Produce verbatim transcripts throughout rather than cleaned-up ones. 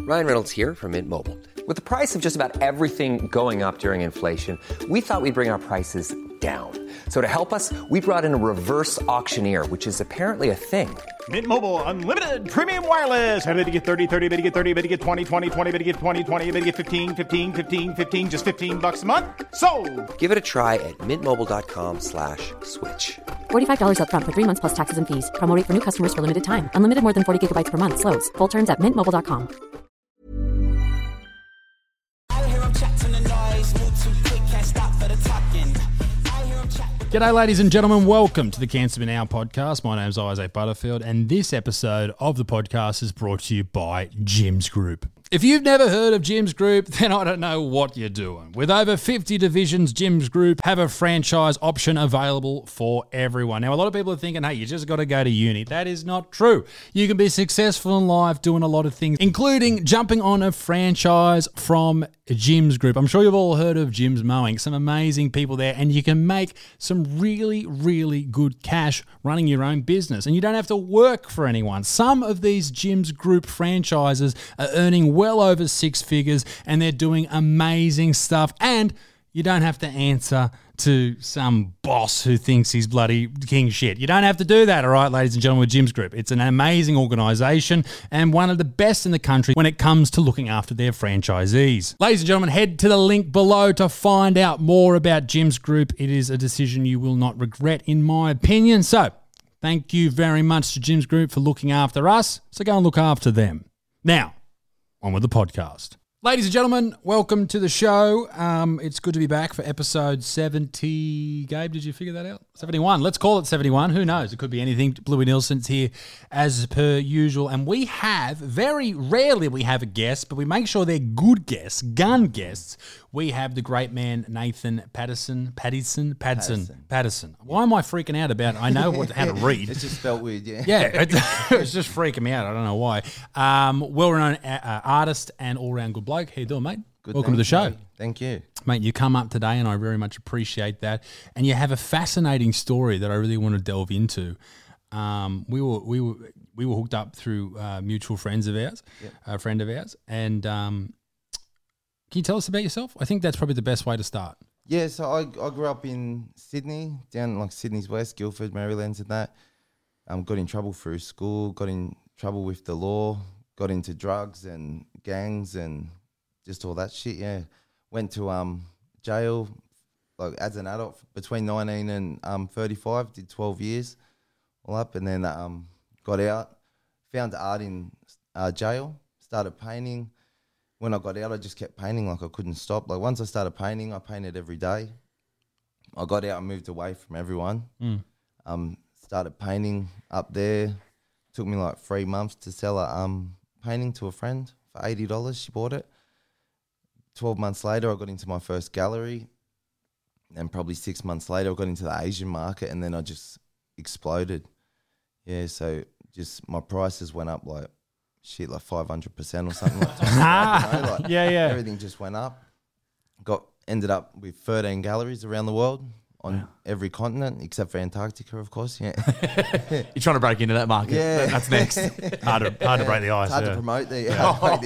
Ryan Reynolds here from Mint Mobile. With the price of just about everything going up during inflation, we thought we'd bring our prices down. So to help us, we brought in a reverse auctioneer, which is apparently a thing. Mint Mobile Unlimited Premium Wireless. How to get thirty, thirty, how to get thirty, how to get twenty, twenty, twenty, how to get twenty, twenty, how to get fifteen, fifteen, fifteen, fifteen, just fifteen bucks a month? Sold! Give it a try at mintmobile.com slash switch. forty-five dollars up front for three months plus taxes and fees. Promo rate for new customers for limited time. Unlimited more than forty gigabytes per month. Slows full terms at mint mobile dot com. G'day ladies and gentlemen, welcome to the Cancer Now podcast. My name's Isaac Butterfield and this episode of the podcast is brought to you by Gyms Group. If you've never heard of Gyms Group, then I don't know what you're doing. With over fifty divisions, Gyms Group have a franchise option available for everyone. Now, a lot of people are thinking, hey, you just got to go to uni. That is not true. You can be successful in life doing a lot of things, including jumping on a franchise from Gyms Group. I'm sure you've all heard of Gyms Mowing. Some amazing people there, and you can make some really, really good cash running your own business, and you don't have to work for anyone. Some of these Gyms Group franchises are earning well over six figures and they're doing amazing stuff, and you don't have to answer to some boss who thinks he's bloody king shit. You don't have to do that, all right, ladies and gentlemen, with Gyms Group. It's an amazing organisation and one of the best in the country when it comes to looking after their franchisees. Ladies and gentlemen, head to the link below to find out more about Gyms Group. It is a decision you will not regret, in my opinion. So, thank you very much to Gyms Group for looking after us. So go and look after them. Now, on with the podcast. Ladies and gentlemen, welcome to the show. Um, it's good to be back for episode seventy. Gabe, did you figure that out? seventy-one. Let's call it seventy-one. Who knows? It could be anything. Bluey Nilsson's here as per usual. And we have, very rarely we have a guest, but we make sure they're good guests, gun guests. We have the great man, Nathan Patterson. Pattison? Patterson. Patterson. Patterson. Why am I freaking out about it? I know what, how to read. It's just spelled weird, yeah. Yeah, it, it's just freaking me out. I don't know why. Um, well-renowned uh, artist and all-round good bloke. How you doing, mate? Good, welcome to the show. Mate. Thank you. Mate, you come up today and I very much appreciate that. And you have a fascinating story that I really want to delve into. Um, we were we were we were hooked up through uh, mutual friends of ours, yep. a friend of ours. And um, can you tell us about yourself? I think that's probably the best way to start. Yeah, so I I grew up in Sydney, down like Sydney's West, Guildford, Marylands and that. Um, got in trouble through school, got in trouble with the law, got into drugs and gangs and just all that shit, yeah. Went to um jail like as an adult between nineteen and um thirty-five, did twelve years all up, and then um got out, found art in uh, jail, started painting. When I got out, I just kept painting like I couldn't stop. Like once I started painting, I painted every day. I got out and moved away from everyone. Mm. Um, started painting up there. Took me like three months to sell a um painting to a friend for eighty dollars. She bought it. twelve months later, I got into my first gallery. And probably six months later, I got into the Asian market, and then I just exploded. Yeah, so just my prices went up like, shit, like five hundred percent or something like that. You know, like yeah, yeah. Everything just went up. Got Ended up with thirteen galleries around the world on wow. every continent except for Antarctica, of course. Yeah. You're trying to break into that market. Yeah. That's next. hard, to, hard to break the ice. It's hard yeah. to promote the, hard to break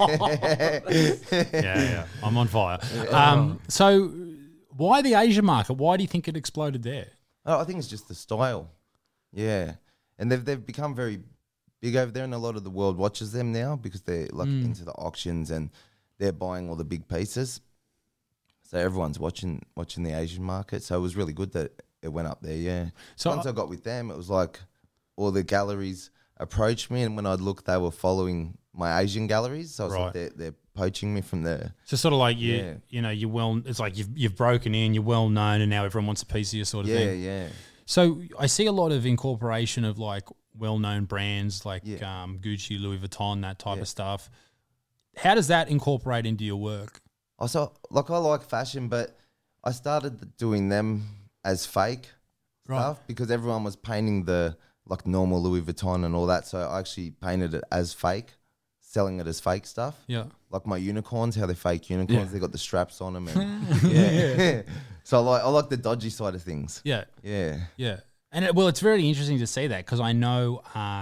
the ice. yeah, yeah. I'm on fire. Um, so why the Asian market? Why do you think it exploded there? Oh, I think it's just the style. Yeah. And they've they've become very big over there, and a lot of the world watches them now because they're like mm. into the auctions and they're buying all the big pieces. So everyone's watching watching the Asian market. So it was really good that it went up there, yeah. So once I, I got with them, it was like all the galleries approached me, and when I'd look, they were following my Asian galleries. So I was right. like, they're, they're poaching me from there. So sort of like you, yeah. you know, you're well. It's like you've you've broken in, you're well known, and now everyone wants a piece of you, sort of yeah, thing. Yeah, yeah. So I see a lot of incorporation of like well-known brands like yeah. um, Gucci, Louis Vuitton, that type yeah. of stuff. How does that incorporate into your work? Also, like I like fashion, but I started doing them as fake right. stuff because everyone was painting the like normal Louis Vuitton and all that. So I actually painted it as fake, selling it as fake stuff. Yeah. Like my unicorns, how they're fake unicorns, Yeah. they got the straps on them. And yeah. So I like I like the dodgy side of things. Yeah. Yeah. Yeah. And it, well, it's very interesting to see that because I know um,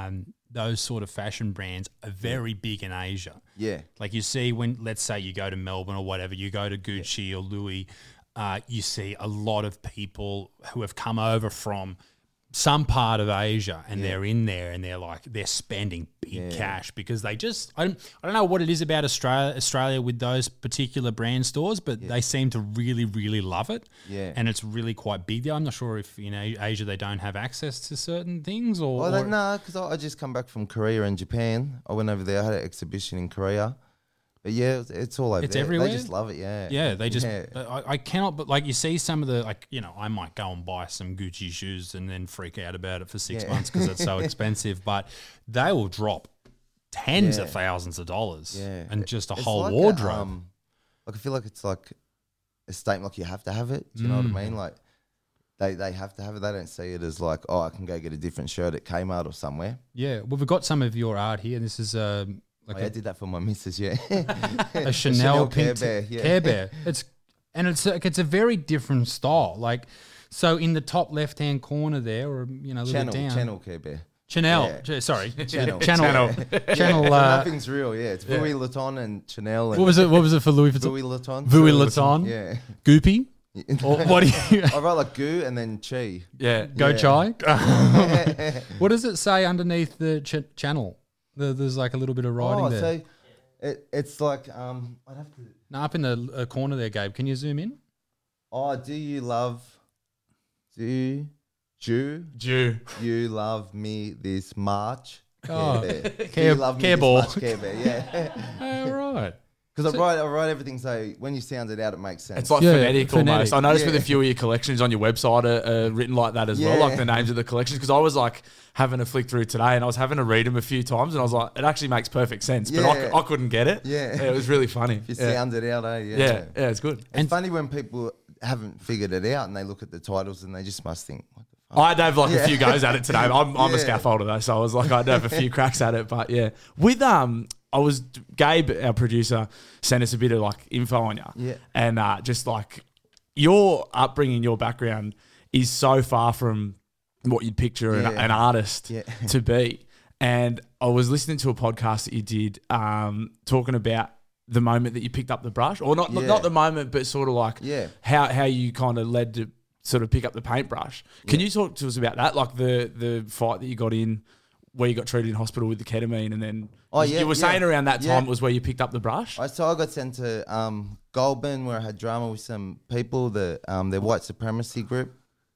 those sort of fashion brands are very big in Asia. Yeah. Like you see when, let's say you go to Melbourne or whatever, you go to Gucci or Louis, uh, you see a lot of people who have come over from some part of Asia and they're in there and they're like, they're spending big Yeah. cash because they just, I don't, I don't know what it is about Australia, Australia with those particular brand stores, but they seem to really, really love it. Yeah. And it's really quite big there. I'm not sure if in A- Asia they don't have access to certain things or. Well, or they, no, because I, I just come back from Korea and Japan. I went over there. I had an exhibition in Korea. But yeah, it's, it's all over It's there. everywhere? They just love it, yeah. Yeah, they just. Yeah. I, I cannot, but like you see some of the like, you know, I might go and buy some Gucci shoes and then freak out about it for six Yeah. months because it's so expensive. But they will drop tens Yeah. of thousands of dollars, Yeah. and just a It's whole like wardrobe. um, like I feel like it's like a statement, like you have to have it. Do you know Mm. what I mean? Like they they have to have it. They don't see it as like, oh, I can go get a different shirt at Kmart or somewhere. Yeah, well, we've got some of your art here. This is um, like Oh, yeah, I a, did that for my missus, yeah. a Chanel, Chanel pin- Care Bear, yeah. Care Bear. It's and it's like it's a very different style. Like so, in the top left hand corner there, or you know, a little Channel, bit down. Channel Care Bear. Chanel. Yeah. Ch- Sorry, Channel. Channel. Channel. So uh, nothing's real, yeah. It's Louis Vuitton and Chanel. And what was it? What was it for Louis Vuitton? Louis Vuitton. Vuitton Vuitton. Yeah. Goopy. Or what do you I write like goo and then chi. Yeah. go Yeah. chai? What does it say underneath the ch- channel? The, there's like a little bit of writing Oh, there. so it, it's like um, I'd have to. No, up in the uh, corner there, Gabe. Can you zoom in? Oh, do you love? Do do Jew. you love me this much? Oh, Care Bear. Do Care- you love me Care this Ball. much, Care Bear? Yeah. All right. Because I write, I write everything so when you sound it out, it makes sense. It's like Yeah, phonetic, phonetic. almost. I noticed with Yeah. a few of your collections on your website are, are written like that as well, Yeah. like the names of the collections. Because I was like having a flick through today and I was having to read them a few times and I was like, it actually makes perfect sense. But I, Yeah. c- I couldn't get it. Yeah. It was really funny. if you yeah. sound it out, eh? Yeah. yeah. Yeah, it's good. It's funny when people haven't figured it out and they look at the titles and they just must think, what the fuck? I had to have like Yeah. a few goes at it today. I'm, I'm a Yeah. scaffolder though, so I was like, I'd have a few cracks at it. But yeah, with um, I was Gabe, our producer, sent us a bit of like info on you. Yeah. and uh, just like your upbringing, your background is so far from what you'd picture an, Yeah. an artist Yeah. to be. And I was listening to a podcast that you did, um, talking about the moment that you picked up the brush, or not, Yeah. not the moment, but sort of like Yeah. how how you kind of led to sort of pick up the paintbrush. Can you talk to us about that, like the the fight that you got in, where you got treated in hospital with the ketamine, and then Oh, you, yeah, you were yeah. saying around that Yeah. time it was where you picked up the brush. I, so I got sent to um, Goulburn where I had drama with some people, the um, their white supremacy group.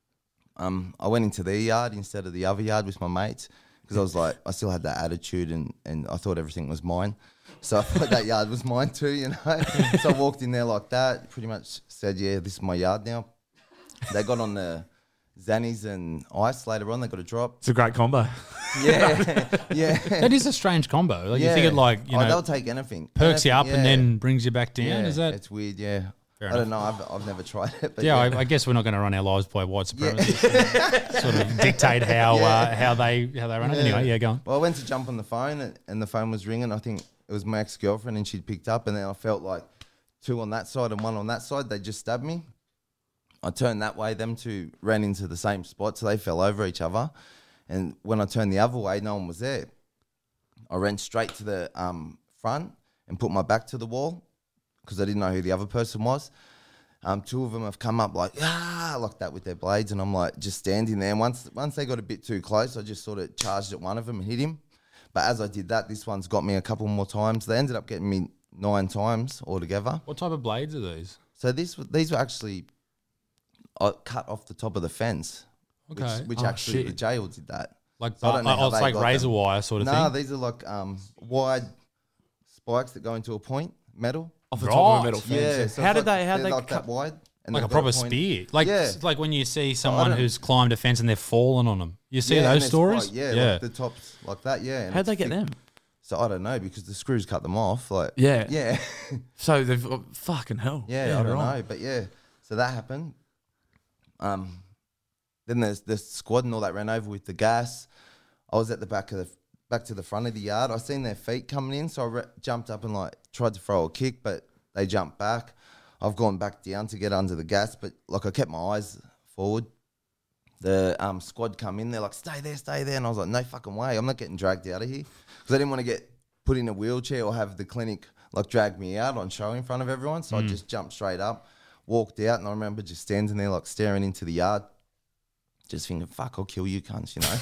Um, I went into their yard instead of the other yard with my mates because I was like, I still had that attitude and, and I thought everything was mine. So I thought that yard was mine too, you know. So I walked in there like that, pretty much said, yeah, this is my yard now. They got on the Xannies and ice later on. They got a drop. It's a great combo. Yeah, yeah. That is a strange combo. Like yeah. you think it like you oh, know they'll take anything. perks you up Anything, and yeah. then brings you back down. Yeah, Is that? it's weird, yeah. Fair I don't know. I've, I've never tried it. But Yeah, yeah, I, I guess we're not going to run our lives by white supremacists and sort of dictate how uh, Yeah. how they how they run it. Anyway, yeah, go on. Well, I went to jump on the phone and, and the phone was ringing. I think it was my ex-girlfriend and she'd picked up and then I felt like two on that side and one on that side. They just stabbed me. I turned that way. Them two ran into the same spot, so they fell over each other. And when I turned the other way, no one was there. I ran straight to the um, front and put my back to the wall because I didn't know who the other person was. Um, two of them have come up like, ah, like that with their blades. And I'm like just standing there. And once, once they got a bit too close, I just sort of charged at one of them and hit him. But as I did that, this one's got me a couple more times. They ended up getting me nine times altogether. What type of blades are these? So this, these were actually uh, cut off the top of the fence. Okay. Which, which Oh, actually shit. the jail did that. Like So I don't know oh, how it's they like got razor them. wire sort of No, thing. these are like um, wide spikes that go into a point, metal. Off the top of Right. a metal fence. Yeah. So how it's did like, they? How they're they like cut? that wide? And Like a they've got proper point. spear. Like Yeah. it's like when you see someone don't- who's climbed a fence and they've fallen on them. You see Yeah, and those they're stories? spiked, Yeah, yeah. like the tops like that. Yeah. and How'd it's they get thick. them? So I don't know because the screws cut them off. Like Yeah. yeah, So they've oh, fucking hell. yeah. I don't right. know, but yeah. So that happened. Um, then there's the squad and all that ran over with the gas. I was at the back of the back to the front of the yard. I seen their feet coming in, so I re- jumped up and like tried to throw a kick, but they jumped back. I've gone back down to get under the gas, but like I kept my eyes forward. the um, squad come in. They're like, stay there, stay there. And I was like, no fucking way. I'm not getting dragged out of here. Because I didn't want to get put in a wheelchair or have the clinic like drag me out on show in front of everyone. So mm. I just jumped straight up, walked out. And I remember just standing there like staring into the yard. Just thinking, fuck, I'll kill you cunts, you know.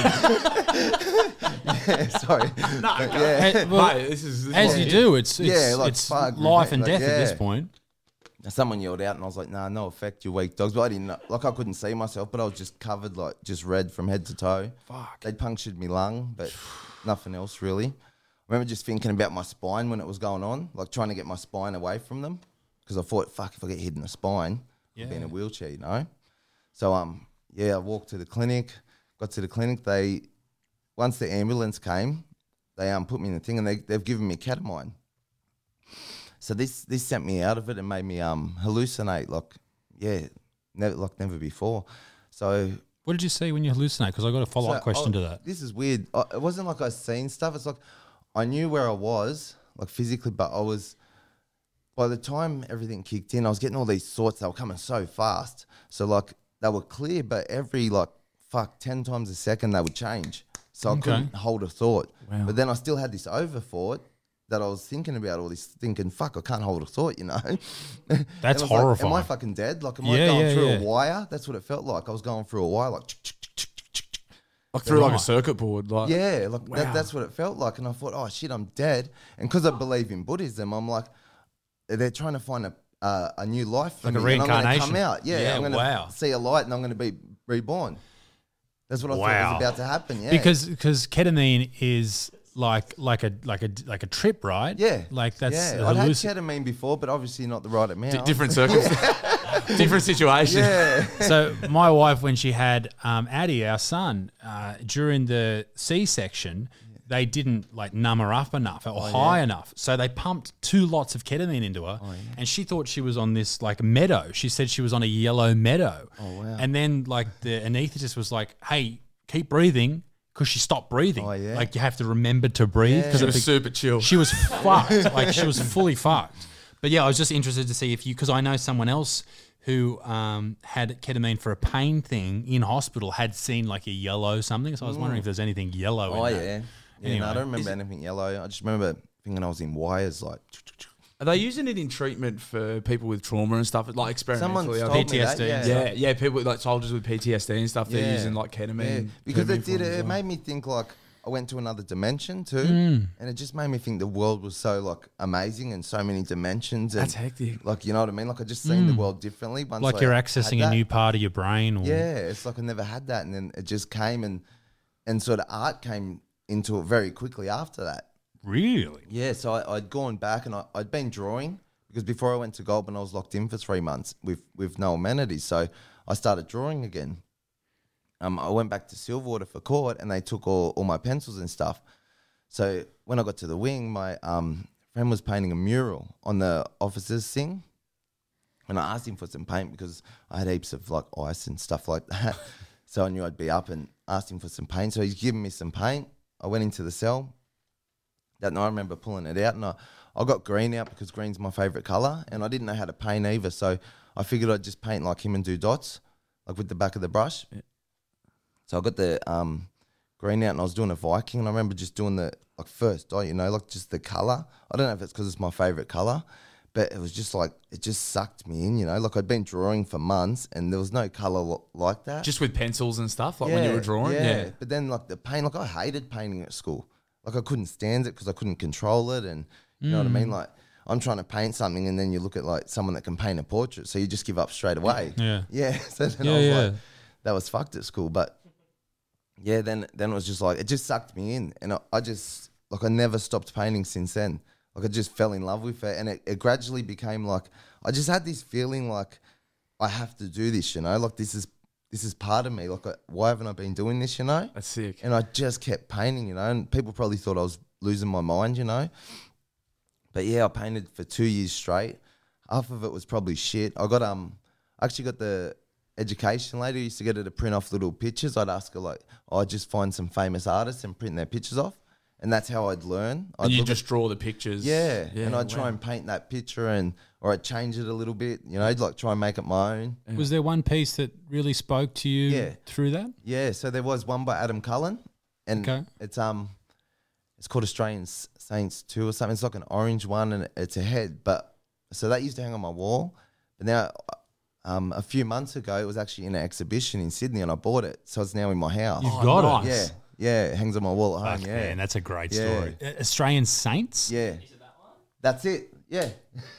yeah, sorry. No, but, yeah. Hey, well, Mate, this is, this as is you do, it's it's, yeah, like, it's fuck, life and like, death yeah. at this point. Someone yelled out and I was like, nah, no effect, you weak dogs. But I didn't know, like I couldn't see myself, but I was just covered, like just red from head to toe. Fuck. They'd punctured me lung, but nothing else really. I remember just thinking about my spine when it was going on, like trying to get my spine away from them. Because I thought, fuck, if I get hit in the spine, yeah. I'll be in a wheelchair, you know? So, um, yeah, I walked to the clinic, got to the clinic. They, once the ambulance came, they um put me in the thing and they, they've given me ketamine. So this this sent me out of it and made me um hallucinate like, yeah, never, like never before. So what did you see when you hallucinate? Because I got a follow up so question I, to that. This is weird. I, it wasn't like I seen stuff. It's like I knew where I was, like physically, but I was. By the time everything kicked in, I was getting all these thoughts. They were coming so fast. So like they were clear, but every like fuck ten times a second they would change. So Okay. I couldn't hold a thought. Wow. But then I still had this over thought that I was thinking about all this, thinking, fuck, I can't hold a thought, you know? That's And I was horrifying. Like, am I fucking dead? Like, am Yeah, I going yeah, through yeah. a wire? That's what it felt like. I was going through a wire, like, Like through like Right. a circuit board. Like, yeah, like Wow. that, that's what it felt like. And I thought, oh shit, I'm dead. And because I believe in Buddhism, I'm like, they're trying to find a uh, a new life for Like a me. And I'm gonna reincarnation. come out. Yeah, Yeah, I'm going to wow. see a light and I'm going to be reborn. That's what I thought Wow. was about to happen. Yeah, Because because ketamine is like like a like a like a trip, right? yeah, Like that's yeah. a I'd had halluc- ketamine before, but obviously not the right amount. D- different circumstances, different situation. Yeah. So my wife, when she had um, Addie, our son, uh, during the C-section, they didn't like numb her up enough or high enough. So they pumped two lots of ketamine into her, and she thought she was on this like meadow. She said she was on a yellow meadow. Oh, wow. And then like the anaesthetist was like, "Hey, keep breathing," because she stopped breathing. Oh, yeah. Like you have to remember to breathe. Yeah. Because She was super chill. she was fucked. Like she was fully fucked. But yeah, I was just interested to see if you, because I know someone else who um, had ketamine for a pain thing in hospital had seen like a yellow something. So I was wondering if there's anything yellow Oh in that. yeah. Yeah, Anyway. no, I don't remember anything yellow. I just remember thinking I was in wires, like. Are they using it in treatment for people with trauma and stuff? Like experimentally? Someone I told think- me that, P T S D. yeah. yeah, yeah, people with, like soldiers with P T S D and stuff. They're Yeah. using like ketamine. Yeah, because ketamine it did. for them It, as it well. made me think like I went to another dimension too, Mm. and it just made me think the world was so like amazing and so many dimensions. And, That's hectic. Like you know what I mean? Like I just seen the world differently. Once Mm. Like I you're had accessing a that. new part of your brain. Or, Yeah, it's like I never had that, and then it just came, and and sort of art came into it very quickly after that. Really? Yeah, so I, I'd gone back and I, I'd been drawing because before I went to Goulburn, I was locked in for three months with, with no amenities. So I started drawing again. Um, I went back to Silverwater for court and they took all, all my pencils and stuff. So when I got to the wing, my um, friend was painting a mural on the officers' thing. And I asked him for some paint because I had heaps of like ice and stuff like that. So I knew I'd be up and asked him for some paint. So he's given me some paint. I went into the cell. That night I remember pulling it out and I, I got green out because green's my favourite colour and I didn't know how to paint either. So I figured I'd just paint like him and do dots, like with the back of the brush. Yeah. So I got the um, green out and I was doing a Viking and I remember just doing the like first dot, you know, like just the colour. I don't know if it's because it's my favourite colour, but it was just like, it just sucked me in, you know. Like I'd been drawing for months and there was no colour lo- like that. Just with pencils and stuff, like when you were drawing. Yeah. But then like the paint, like I hated painting at school. Like I couldn't stand it because I couldn't control it, and you know what I mean. Like I'm trying to paint something, and then you look at like someone that can paint a portrait, so you just give up straight away. Yeah. yeah. So then Yeah, I was yeah. like, that was fucked at school. But yeah, then then it was just like it just sucked me in, and I, I just like I never stopped painting since then. Like I just fell in love with it, and it, it gradually became like I just had this feeling like I have to do this, you know, like this is this is part of me. Like I, why haven't I been doing this, you know? That's sick. And I just kept painting, you know, and people probably thought I was losing my mind, you know. But yeah, I painted for two years straight. Half of it was probably shit. I got um, I actually got the education lady who used to get her to print off little pictures. I'd ask her like, oh, I'd just find some famous artists and print their pictures off. and that's how I'd learn. I'd And you look just at, draw the pictures. yeah, and I'd try wow. and paint that picture, and or I'd change it a little bit. You know, I'd like try and make it my own. Was there one piece that really spoke to you Yeah. through that? Yeah, so there was one by Adam Cullen, and Okay. it's um, it's called Australian S- Saints two or something. It's like an orange one, and it's a head. But so that used to hang on my wall, but now, um, a few months ago, it was actually in an exhibition in Sydney, and I bought it, so it's now in my house. You've Oh, got nice. it. Yeah, yeah, it hangs on my wall at home. Fuck, yeah, man, that's a great Yeah. story. Uh, Australian Saints? yeah. That's it. Yeah.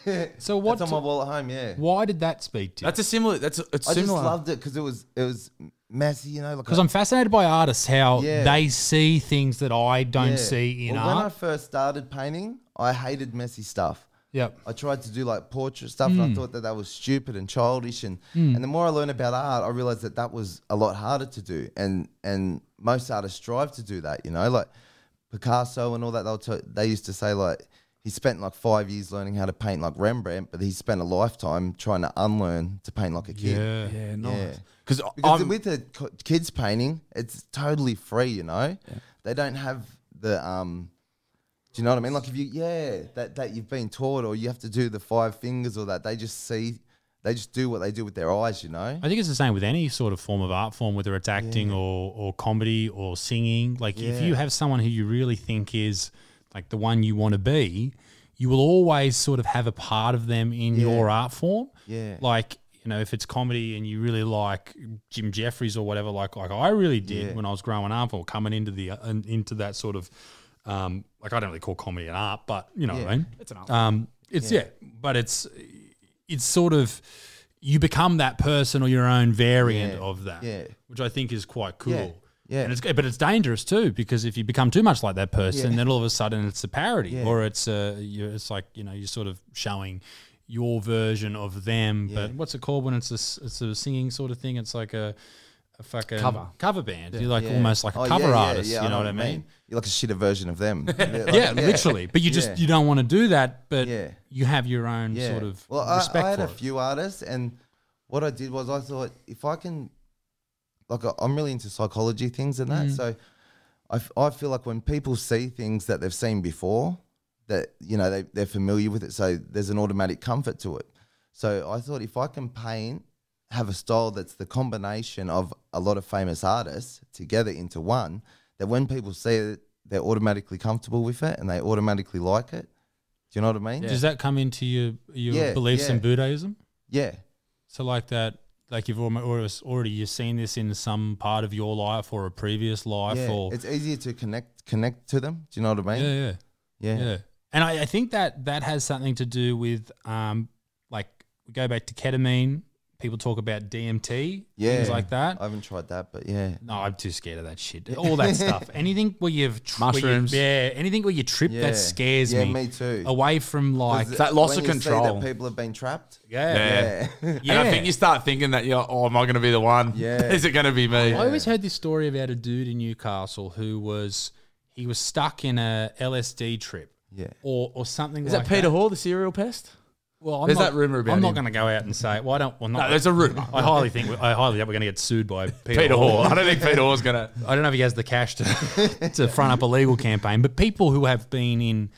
So what That's on my wall at home. Yeah. Why did that speak to you? That's a similar. That's a, it's I just similar. loved it because it was it was messy, you know. Like Because I- I'm fascinated by artists, how Yeah. they see things that I don't yeah. see in well, When I art. first started painting, I hated messy stuff. Yep. I tried to do like portrait stuff, and I thought that that was stupid and childish. And and the more I learned about art, I realized that that was a lot harder to do. And and most artists strive to do that, you know, like Picasso and all that. They'll t- they used to say like he spent like five years learning how to paint like Rembrandt, but he spent a lifetime trying to unlearn to paint like a kid. Yeah. Yeah, Yeah. nice. Because Because I'm with the co- kids painting, it's totally free, you know. They don't have the um. Do you know what I mean? Like if you yeah that that you've been taught, or you have to do the five fingers or that, they just see, they just do what they do with their eyes, you know. I think it's the same with any sort of form of art form, whether it's acting or, or comedy or singing. Like if Yeah. you have someone who you really think is like the one you want to be, you will always sort of have a part of them in Yeah. your art form. Yeah. Like, you know, if it's comedy and you really like Jim Jeffries or whatever, like like I really did Yeah. when I was growing up or coming into the uh, into that sort of um, like I don't really call comedy an art, but you know what I Yeah. mean. It's an art. Um, it's yeah. but it's it's sort of you become that person or your own variant Yeah. of that, Yeah. which I think is quite cool. Yeah. Yeah. And it's but it's dangerous too, because if you become too much like that person, Yeah. then all of a sudden it's a parody, Yeah. or it's a you it's like you know you're sort of showing your version of them. But Yeah. what's it called when it's a s- it's a singing sort of thing? It's like a a fucking Cover. cover band. You're like Yeah. almost like a Oh, cover yeah, yeah, artist. yeah, you know what I mean? You're like a shitter version of them. yeah, like- Yeah, literally. But you just Yeah. you don't want to do that. But Yeah. you have your own Yeah. sort of well, I, respect I had for a it. few artists, and what I did was I thought if I can, like I- I'm really into psychology things and that, Mm. so I, f- I feel like when people see things that they've seen before, that you know they they're familiar with it, so there's an automatic comfort to it. So I thought if I can paint, have a style that's the combination of a lot of famous artists together into one, that when people see it, they're automatically comfortable with it and they automatically like it. Do you know what I mean? Does that come into your your Yeah, beliefs in yeah. Buddhism? Yeah. So like that, like you've almost already you've seen this in some part of your life or a previous life, Yeah, or it's easier to connect connect to them. Do you know what I yeah, mean? yeah, Yeah. yeah. And I, I think that that has something to do with um, like we go back to ketamine. People talk about D M T, Yeah. things like that. I haven't tried that, but yeah. No, I'm too scared of that shit. All that stuff. Anything where you've tr- where you- Mushrooms. yeah. Anything where you trip Yeah. that scares Yeah, me. me too. Away from like, 'Cause that loss when of you see control. that people have been trapped. yeah. Yeah. Yeah. Yeah. And I think you start thinking that you're, oh, am I going to be the one? Yeah. Is it going to be me? I always heard this story about a dude in Newcastle who was he was stuck in a L S D trip, Yeah. or or something. Is like that Peter that. Hall, the serial pest? Well, I'm There's not, that rumour about I'm not him. going to go out and say. Well, I don't. Well, not, No, there's a rumour. I highly think. I highly doubt we're going to get sued by Peter, Peter Hall. Hall. I don't think Peter Hall's going to. I don't know if he has the cash to to front up a legal campaign, but people who have been in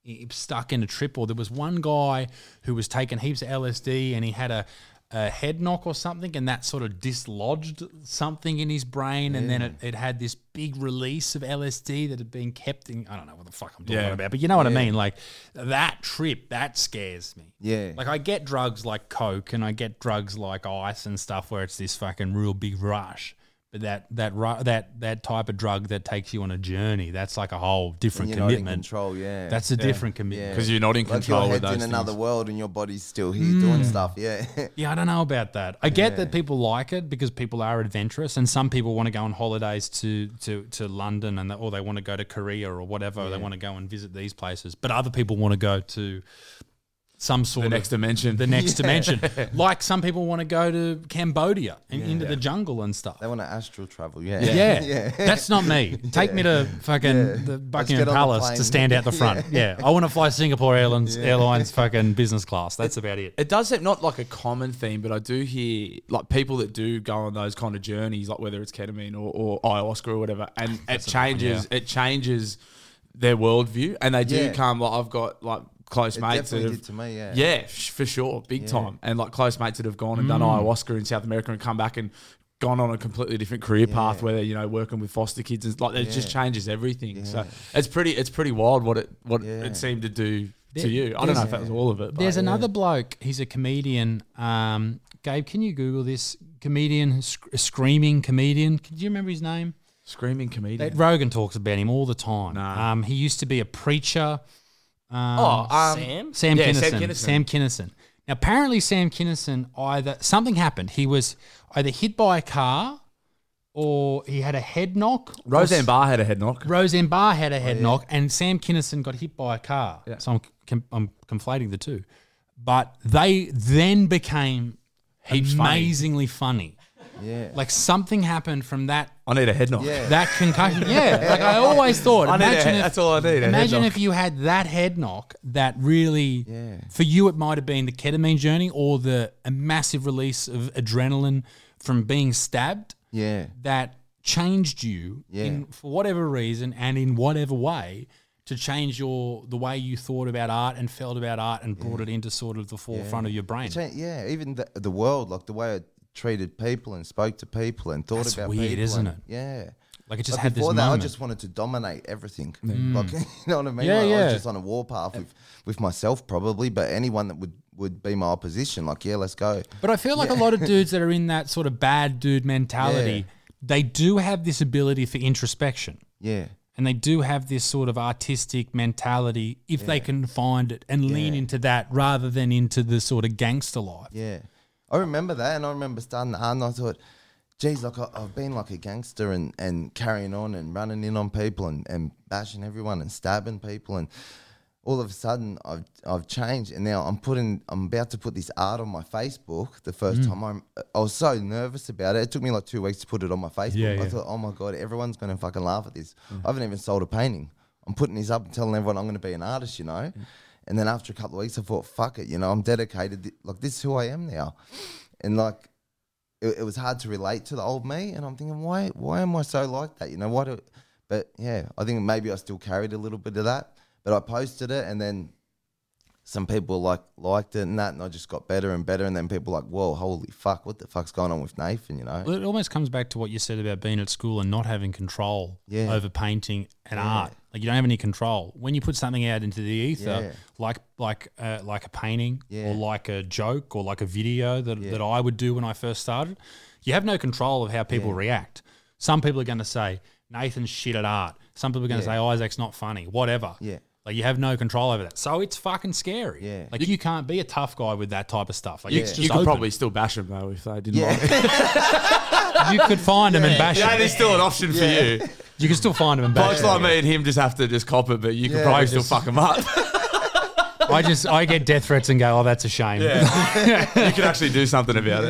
stuck in a trip, or there was one guy who was taking heaps of L S D and he had a, a head knock or something, and that sort of dislodged something in his brain, and then it, it had this big release of L S D that had been kept in. I don't know what the fuck I'm talking Yeah. about, but you know what I mean. Like that trip, that scares me. Yeah. Like I get drugs like coke, and I get drugs like ice and stuff where it's this fucking real big rush. But that that ru- that that type of drug that takes you on a journey, that's like a whole different When you're not in commitment. control, yeah. That's a different commitment. Because you're not in like control your with head's those in things. another world and your body's still here doing stuff. Yeah. Yeah, I don't know about that. I get that people like it because people are adventurous, and some people want to go on holidays to to, to London, and or they want to go to Korea or whatever. Or they want to go and visit these places, but other people want to go to some sort The of next dimension. The next dimension, like some people want to go to Cambodia and into the jungle and stuff. They want to astral travel. Yeah. Yeah, yeah. that's not me. Take me to fucking Yeah. the Let's Buckingham get on the Palace plane. to stand out the front. yeah. I want to fly Singapore Airlines Airlines fucking business class. That's about it. It does seem not like a common theme, but I do hear like people that do go on those kind of journeys, like whether it's ketamine or, or ayahuasca or whatever, and it changes. It changes their worldview, and they do Yeah. come. Like I've got like close It mates that definitely have, did to me, yeah. yeah, sh- for sure, big Yeah. time, and like close mates that have gone and Mm. done ayahuasca in South America and come back and gone on a completely different career path Yeah. where they're, you know, working with foster kids and like it just Yeah. changes everything. So Yeah. it's pretty it's pretty wild what it what Yeah. it seemed to do There- to you. I don't know if there's- that was all of it. But There's yeah. another bloke. He's a comedian. Um, Gabe, can you Google this comedian? Sc- screaming comedian. Do you remember his name? screaming comedian. That Rogan talks about him all the time. Nah. Um, he used to be a preacher. Um, Oh, um, Sam? Sam Yeah, Kinison. Sam Kinison. Sam Kinison. Now, apparently, Sam Kinison either something happened. He was either hit by a car, or he had a head knock. or Roseanne s- Barr had a head knock. Roseanne Barr had a head knock, and Sam Kinison got hit by a car. Yeah. So I'm com- I'm conflating the two, but they then became Heaps funny. amazingly funny. Yeah. Like something happened from that I need a head knock. Yeah. that concussion. Yeah, like I always thought. I need a Imagine head- if, that's all I need, a head Imagine knock. if you had that head knock. That really, Yeah. for you, it might have been the ketamine journey or the a massive release of adrenaline from being stabbed. Yeah. That changed you Yeah. in for whatever reason and in whatever way to change your the way you thought about art and felt about art and brought it into sort of the forefront of your brain. Cha- Yeah, even the, the world, like the way I treated people and spoke to people and thought That's about weird, people. isn't and- it? Yeah. Like it just Like had this before that, moment. I just wanted to dominate everything. Like, you know what I mean? Yeah, Like, I yeah. was just on a warpath with, with myself probably, but anyone that would, would be my opposition, like, yeah, let's go. But I feel like a lot of dudes that are in that sort of bad dude mentality, Yeah. they do have this ability for introspection. Yeah. And they do have this sort of artistic mentality if they can find it and lean Yeah. into that rather than into the sort of gangster life. Yeah. I remember that, and I remember starting the art, and I thought, geez, like I, I've been like a gangster and, and carrying on and running in on people and, and bashing everyone and stabbing people, and all of a sudden I've I've changed, and now I'm putting I'm about to put this art on my Facebook. The first Mm. time I'm, I was so nervous about it. It took me like two weeks to put it on my Facebook. Yeah, I yeah. thought, oh my god, everyone's gonna fucking laugh at this. I haven't even sold a painting. I'm putting this up and telling everyone I'm gonna be an artist, you know. And then after a couple of weeks, I thought, fuck it, you know, I'm dedicated. Like this is who I am now, and like. It, it was hard to relate to the old me, and I'm thinking, why, why am I so like that? You know what? Do, but yeah, I think maybe I still carried a little bit of that. But I posted it, and then some people like liked it and that, and I just got better and better. And then people were like, whoa, holy fuck, what the fuck's going on with Nathan? You know? Well, it almost comes back to what you said about being at school and not having control Yeah. over painting and Yeah. art. Like you don't have any control. When you put something out into the ether, Yeah. like like uh, like a painting Yeah. or like a joke or like a video that, Yeah. that I would do when I first started, you have no control of how people react. Some people are going to say, Nathan's shit at art. Some people are going to Yeah. say, Isaac's not funny, whatever. Yeah. Like you have no control over that. So it's fucking scary. Yeah. Like you, can't be a tough guy with that type of stuff. Like You, it's you just could open. probably still bash them though if they didn't Yeah. like it. You could find him and bash Yeah, him. there's still an option for you. You can still find him and bash Blokes him. like me and him just have to just cop it, but you could Yeah, probably we still just- fuck them up. I just I get death threats and go, oh, that's a shame. Yeah. You could actually do something about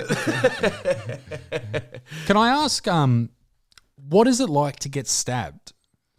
it. Can I ask, um, what is it like to get stabbed?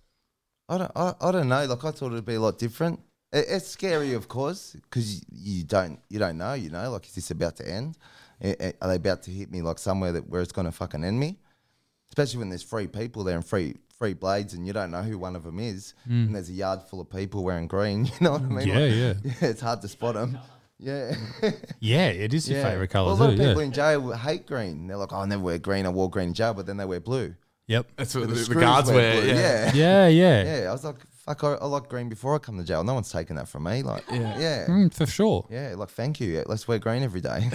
I don't, I, I don't know. Like I thought it'd be a lot different. It, it's scary, of course, because you, you don't, you don't know. You know, like is this about to end? Eh, eh, Are they about to hit me like somewhere that where it's going to fucking end me? Especially when there's three people there and three free blades, and you don't know who one of them is, and there's a yard full of people wearing green. You know what I mean? Yeah, yeah. Yeah, it's hard to spot them. Yeah. Yeah, it is your Yeah. favourite Well, colour a lot too. of Yeah. people in jail hate green. They're like, oh, I never wear green. I wore green in jail, but then they wear blue. Yep. That's what But the, the screws guards wear. blue. Yeah. Yeah. Yeah, yeah. Yeah, I was like, fuck, I, I like green before I come to jail. No one's taking that from me. Like, yeah. Yeah. Mm, for sure. Yeah, like, thank you. Yeah, let's wear green every day.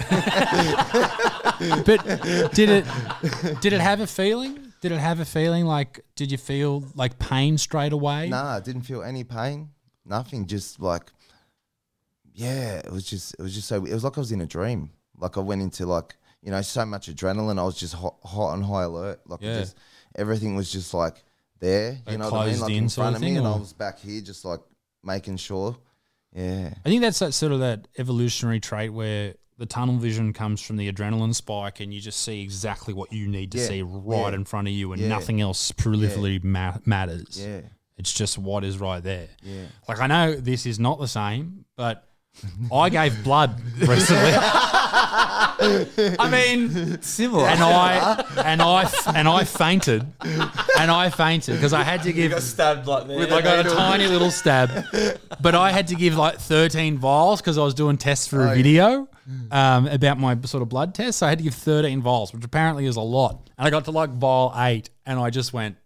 But did it did it have a feeling? Did it have a feeling like did you feel like pain straight away? Nah, I didn't feel any pain. Nothing. Just like, yeah, it was just, it was just so, it was like I was in a dream. Like I went into like, you know, so much adrenaline. I was just hot, hot and high alert. Like Yeah. just, everything was just like there. Like You know what I mean? closed Like in in sort front of of me, thing, and I or- was back here, just like making sure. Yeah. I think that's that sort of that evolutionary trait where the tunnel vision comes from the adrenaline spike and you just see exactly what you need to Yeah. see right Yeah. in front of you and Yeah. nothing else prolifically ma- matters. Yeah. It's just what is right there. Yeah. Like I know this is not the same, but I gave blood recently. I mean, similar. and I and I and I fainted, and I fainted because I had to give. stabbed like that. I got a tiny little stab, but I had to give like thirteen vials because I was doing tests for a video um, about my sort of blood test. So I had to give thirteen vials, which apparently is a lot. And I got to like vial eight, and I just went.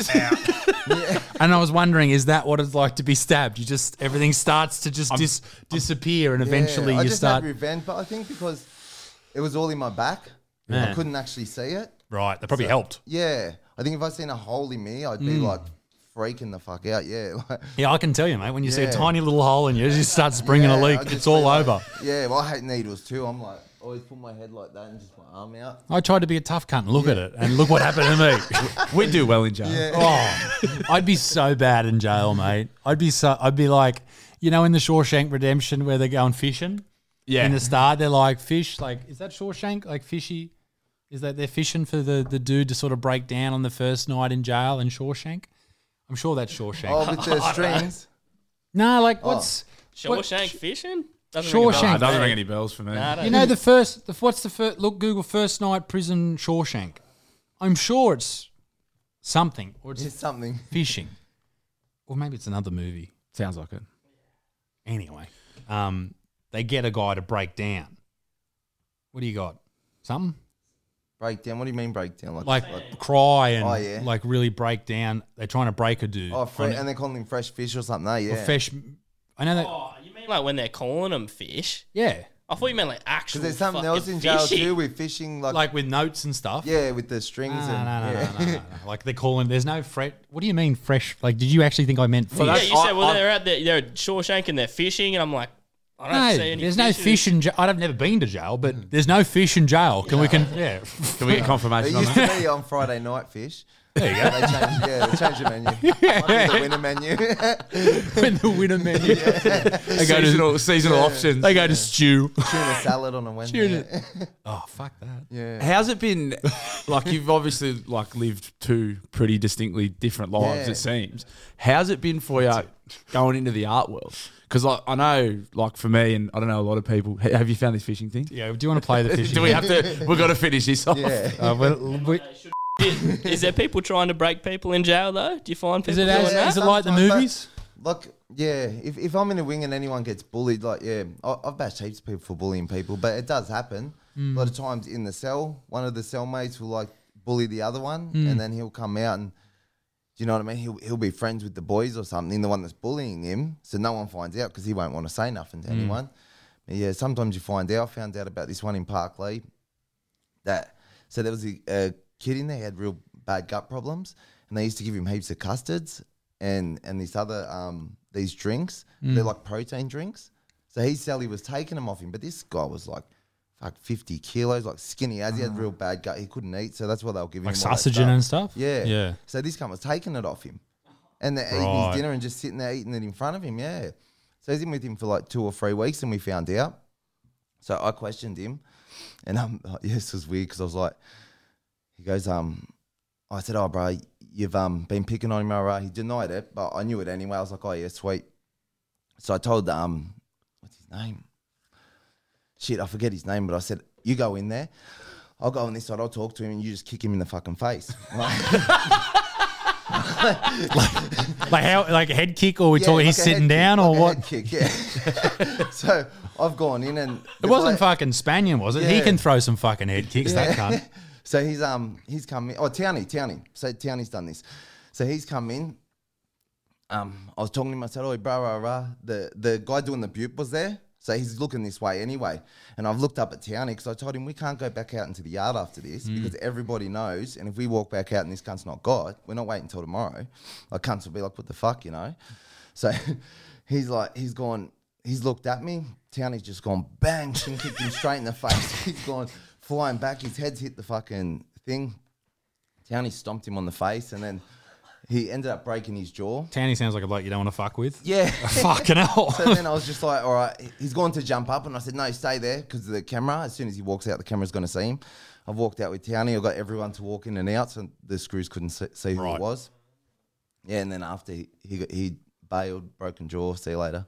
And I was wondering, is that what it's like to be stabbed? You just everything starts to just dis- disappear, and eventually yeah, I you just start. had revenge, but I think because it was all in my back, Yeah. I couldn't actually see it. Right, that probably So, helped. Yeah, I think if I seen a hole in me, I'd be Mm. like freaking the fuck out. Yeah, like, Yeah, I can tell you, mate. When you see a Yeah. tiny little hole in you, it just starts bringing yeah, a leak. I'd just It's all be like- over. Yeah, well, I hate needles too. I'm like always put my head like that and just my arm out. I tried to be a tough cunt and look at it, and look what happened to me. We do well in jail. Oh, I'd be so bad in jail, mate. I'd be so. I'd be like, you know, in the Shawshank Redemption where they're going fishing. Yeah. In the start, they're like fish. Like, is that Shawshank? Like fishy? Is that they're fishing for the the dude to sort of break down on the first night in jail in Shawshank? I'm sure that's Shawshank. Oh, with the strings. No, like what's what- Shawshank fishing? Doesn't ring a bell. Shawshank. Nah, it doesn't ring any bells for me. Nah, I don't You know the first. The, what's the first? Look, Google first night prison Shawshank. I'm sure it's something, or it's It's something. fishing, or maybe it's another movie. Sounds like it. Anyway, um, they get a guy to break down. What do you got? Something Breakdown. What do you mean breakdown? like cry and Oh, yeah. like really break down. They're trying to break a dude. oh, fre- on- and they're calling him fresh fish or something. No, yeah. or fish. I know that. Oh, you mean like when they're calling them fish? Yeah, I thought you meant like actual. Because there's something fucking else in jail fishing. too with fishing, like, like with notes and stuff. yeah, with the strings No, no, and no, no, yeah. no, no, no. Like they're calling. There's no fresh. What do you mean fresh? Like, did you actually think I meant fish? Yeah, that's- you said I- well I- they're at the, they're at Shawshank and they're fishing, and I'm like, I don't No, see any. there's no fish in fish in jail. I've never been to jail, but there's no fish in jail. Can we can yeah. Can we get It confirmation on used that? to be on Friday night fish. There you go. They changed, yeah, they changed the menu. Might be the winner menu. When the winner menu. They go Seasonal, to seasonal options. they go to stew. Tuna salad on a Wednesday. Tuna- Oh fuck that. Yeah. How's it been? Like you've obviously like lived two pretty distinctly different lives. Yeah. It seems. How's it been for you going into the art world? Because like, I know, like for me, and I don't know a lot of people. ha- Have you found this fishing thing? Yeah, do you want to play the fishing? Do we have to? We've got to finish this off. Yeah. Uh, well, we- Is, is there people trying to break people in jail though? Do you find people is it doing as, that? is it like the Sometimes, but- movies? Like, yeah, if, if I'm in a wing and anyone gets bullied, like, yeah, I, I've bashed heaps of people for bullying people, but it does happen. Mm. A lot of times in the cell, one of the cellmates will, like, bully the other one, Mm. and then he'll come out and, do you know what I mean? He'll, he'll be friends with the boys or something, the one that's bullying him, so no one finds out because he won't want to say nothing to Mm. anyone. But yeah, sometimes you find out. I found out about this one in Parklea that, so there was a, a kid in there, he had real bad gut problems, and they used to give him heaps of custards and and this other um these drinks. They're like protein drinks. So his cellie was taking them off him, but this guy was like fuck fifty kilos, like skinny as he had real bad gut. He couldn't eat, so that's what they were giving Like him. all that sausagen and stuff? Yeah, Yeah. So this guy was taking it off him, and they're eating Right. his dinner and just sitting there eating it in front of him. Yeah. So he's in with him for like two or three weeks, and we found out. So I questioned him, and um, yes, it was weird because I was like, he goes, um, I said, oh, bro, you've um been picking on him, all right? He denied it, but I knew it anyway. I was like, oh, yeah, sweet. So I told, um, what's his name? Shit, I forget his name, but I said, you go in there. I'll go on this side, I'll talk to him, and you just kick him in the fucking face. Like how like a head kick or we Yeah, talk like he's a sitting head down kick, or like a what? head kick, yeah. So I've gone in and It wasn't fucking Spanion, was it? He Yeah. can throw some fucking head kicks, that cunt. So he's um he's come in. Oh, Townie, Townie. So Townie's done this. So he's come in. Um, I was talking to him. I said, "Oh, bro, rah, rah." The the guy doing the butte was there. So he's looking this way anyway. And I've looked up at Townie because I told him we can't go back out into the yard after this because everybody knows. And if we walk back out and this cunt's not God, we're not waiting until tomorrow. Like cunts will be like, "What the fuck," you know? So he's like, he's gone. He's looked at me. Townie's just gone bang, shin kicked him straight in the face. He's gone flying back. His head's hit the fucking thing. Townie stomped him on the face, and then he ended up breaking his jaw. Tanny sounds like a bloke you don't want to fuck with. Yeah. Fucking hell. So then I was just like, all right, he's going to jump up. And I said, no, stay there because of the camera. As soon as he walks out, the camera's going to see him. I've walked out with Townie. I got everyone to walk in and out so the screws couldn't see, see who Right. it was. Yeah, and then after he he, got, he bailed, broken jaw, see you later.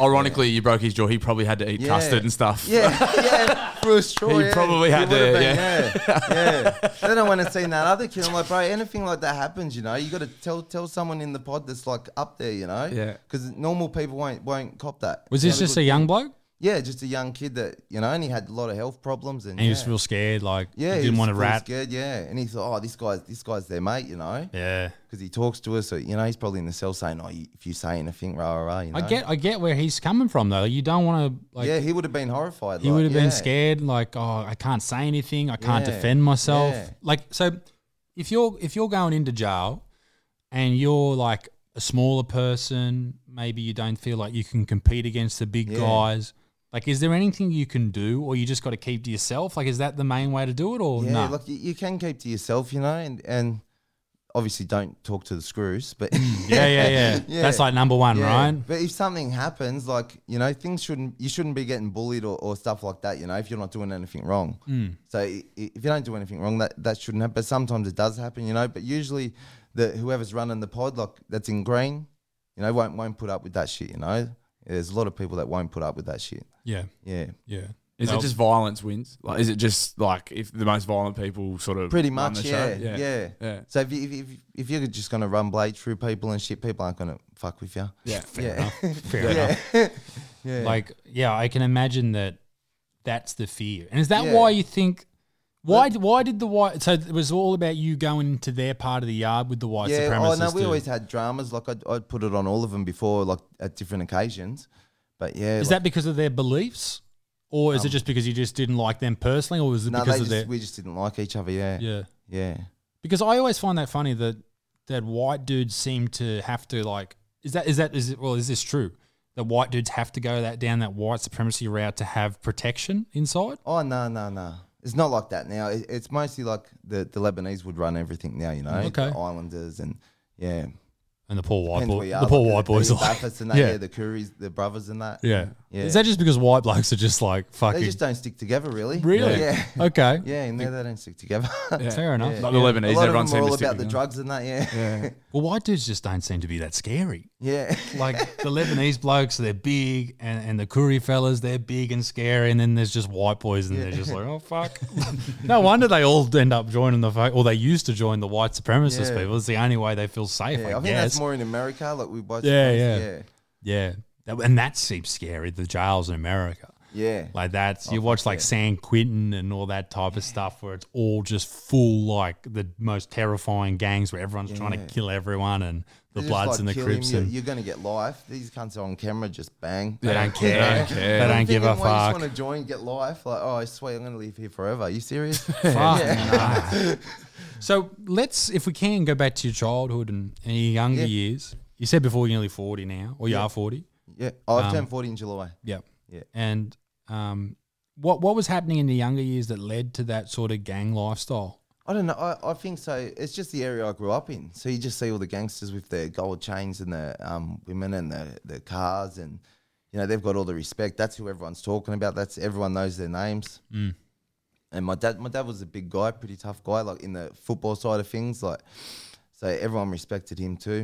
Ironically, you broke his jaw. He probably had to eat Yeah. custard and stuff. Yeah, yeah, through a straw. He yeah. probably had He would've to, been, yeah, yeah. Then I went and seen that other kid. I'm like, bro, anything like that happens, you know, you got to tell tell someone in the pod that's like up there, you know, Yeah. because normal people won't won't cop that. Was It's this not just good a young thing. bloke? Yeah, just a young kid that, you know, and he had a lot of health problems, and, And he yeah. was real scared, like yeah, he he didn't was want to full rat. scared, yeah, and he thought, oh, this guy's this guy's their mate, you know, Yeah. because he talks to us, so you know, he's probably in the cell saying, oh, you, if you say anything, rah rah rah, you know. I get I get where he's coming from though. You don't want to like yeah, he would have been horrified. he like, would have yeah. been scared like, oh, I can't say anything. I can't Yeah. defend myself. Yeah. Like so if you're if you're going into jail and you're like a smaller person, maybe you don't feel like you can compete against the big Yeah. guys. Like, is there anything you can do, or you just got to keep to yourself? Like, is that the main way to do it, or Yeah, no? look, you, you can keep to yourself, you know, and, and obviously don't talk to the screws, but yeah, yeah, yeah, Yeah. That's like number one, yeah. right? But if something happens, like, you know, things shouldn't, you shouldn't be getting bullied or, or stuff like that, you know, if you're not doing anything wrong. Mm. So i- if you don't do anything wrong, that, that shouldn't happen. But sometimes it does happen, you know, but usually the whoever's running the pod, like that's in green, you know, won't won't put up with that shit, you know. There's a lot of people that won't put up with that shit. Yeah, Yeah. yeah. Is No. it just violence wins? Like, is it just like if the most violent people sort of Pretty run much, the yeah, show? yeah, yeah. So if, you, if, if, if you're just going to run blade through people and shit, people aren't going to fuck with you. Yeah. Fair Yeah. enough. Fair Yeah. enough. Yeah. Like, yeah, I can imagine that. That's the fear, and is that Yeah. why you think? Why? Why did the white? So it was all about you going into their part of the yard with the white yeah, supremacists. oh no, we to- always had dramas. Like I'd, I'd put it on all of them before, like at different occasions. But yeah, Is like, that because of their beliefs, or is it just because you just didn't like them personally, or was it no? because They of just, their? we just didn't like each other. Yeah, Yeah, yeah. because I always find that funny that that white dudes seem to have to like. Is that is that is it? Well, is this true? That white dudes have to go that down that white supremacy route to have protection inside? Oh no, no, no. It's not like that now. It, it's mostly like the, the Lebanese would run everything now. You know, Okay. the Islanders and yeah. And the poor white Depends boy, where you the are, poor like white boys the, are the like, Bathursts and that, yeah. yeah, the Curries, the brothers and that. Yeah. Yeah. Is that just because white blokes are just like fucking? They just don't stick together, really. Really? Yeah. Okay. Yeah, in there they don't stick together. Fair enough. Like the a Lebanese, lot everyone of them are seems all to about stick the together. drugs and that. Yeah. Yeah. Well, white dudes just don't seem to be that scary. Yeah. Like the Lebanese blokes, they're big, and, and the Kuri fellas, they're big and scary, and then there's just white boys, and they're just like, oh fuck. No wonder they all end up joining the, fuck- or they used to join the white supremacist Yeah. people. It's the only way they feel safe. Yeah, I, I think guess. that's more in America. Like we both. Yeah, yeah, yeah. yeah, Yeah, That- and that seems scary. The jails in America. yeah. Like that's you Oh, watch fuck like yeah. San Quentin and all that type of stuff where it's all just full like the most terrifying gangs where everyone's trying Yeah. to kill everyone and the They're just Bloods like, and the kill Crips him, you're, and you're gonna get life. These cunts are on camera, just bang. they don't Yeah. care. They don't care. They I'm don't give a thinking, why you fuck. just want to join, get life? Like, oh, I swear I'm gonna live here forever. Are you serious? Fuck no. So let's, if we can, go back to your childhood and, and your younger Yeah. years. You said before you're nearly forty now, or you Yeah. are forty. Yeah. Oh, I've Um, turned forty in July. Yep. Yeah. And um, what what was happening in the younger years that led to that sort of gang lifestyle? I don't know. I, I think so. It's just the area I grew up in. So you just see all the gangsters with their gold chains and the um, women and the, the cars, and you know they've got all the respect. That's who everyone's talking about. That's everyone knows their names. Mm. And my dad, my dad was a big guy, pretty tough guy, like in the football side of things. Like, so everyone respected him too.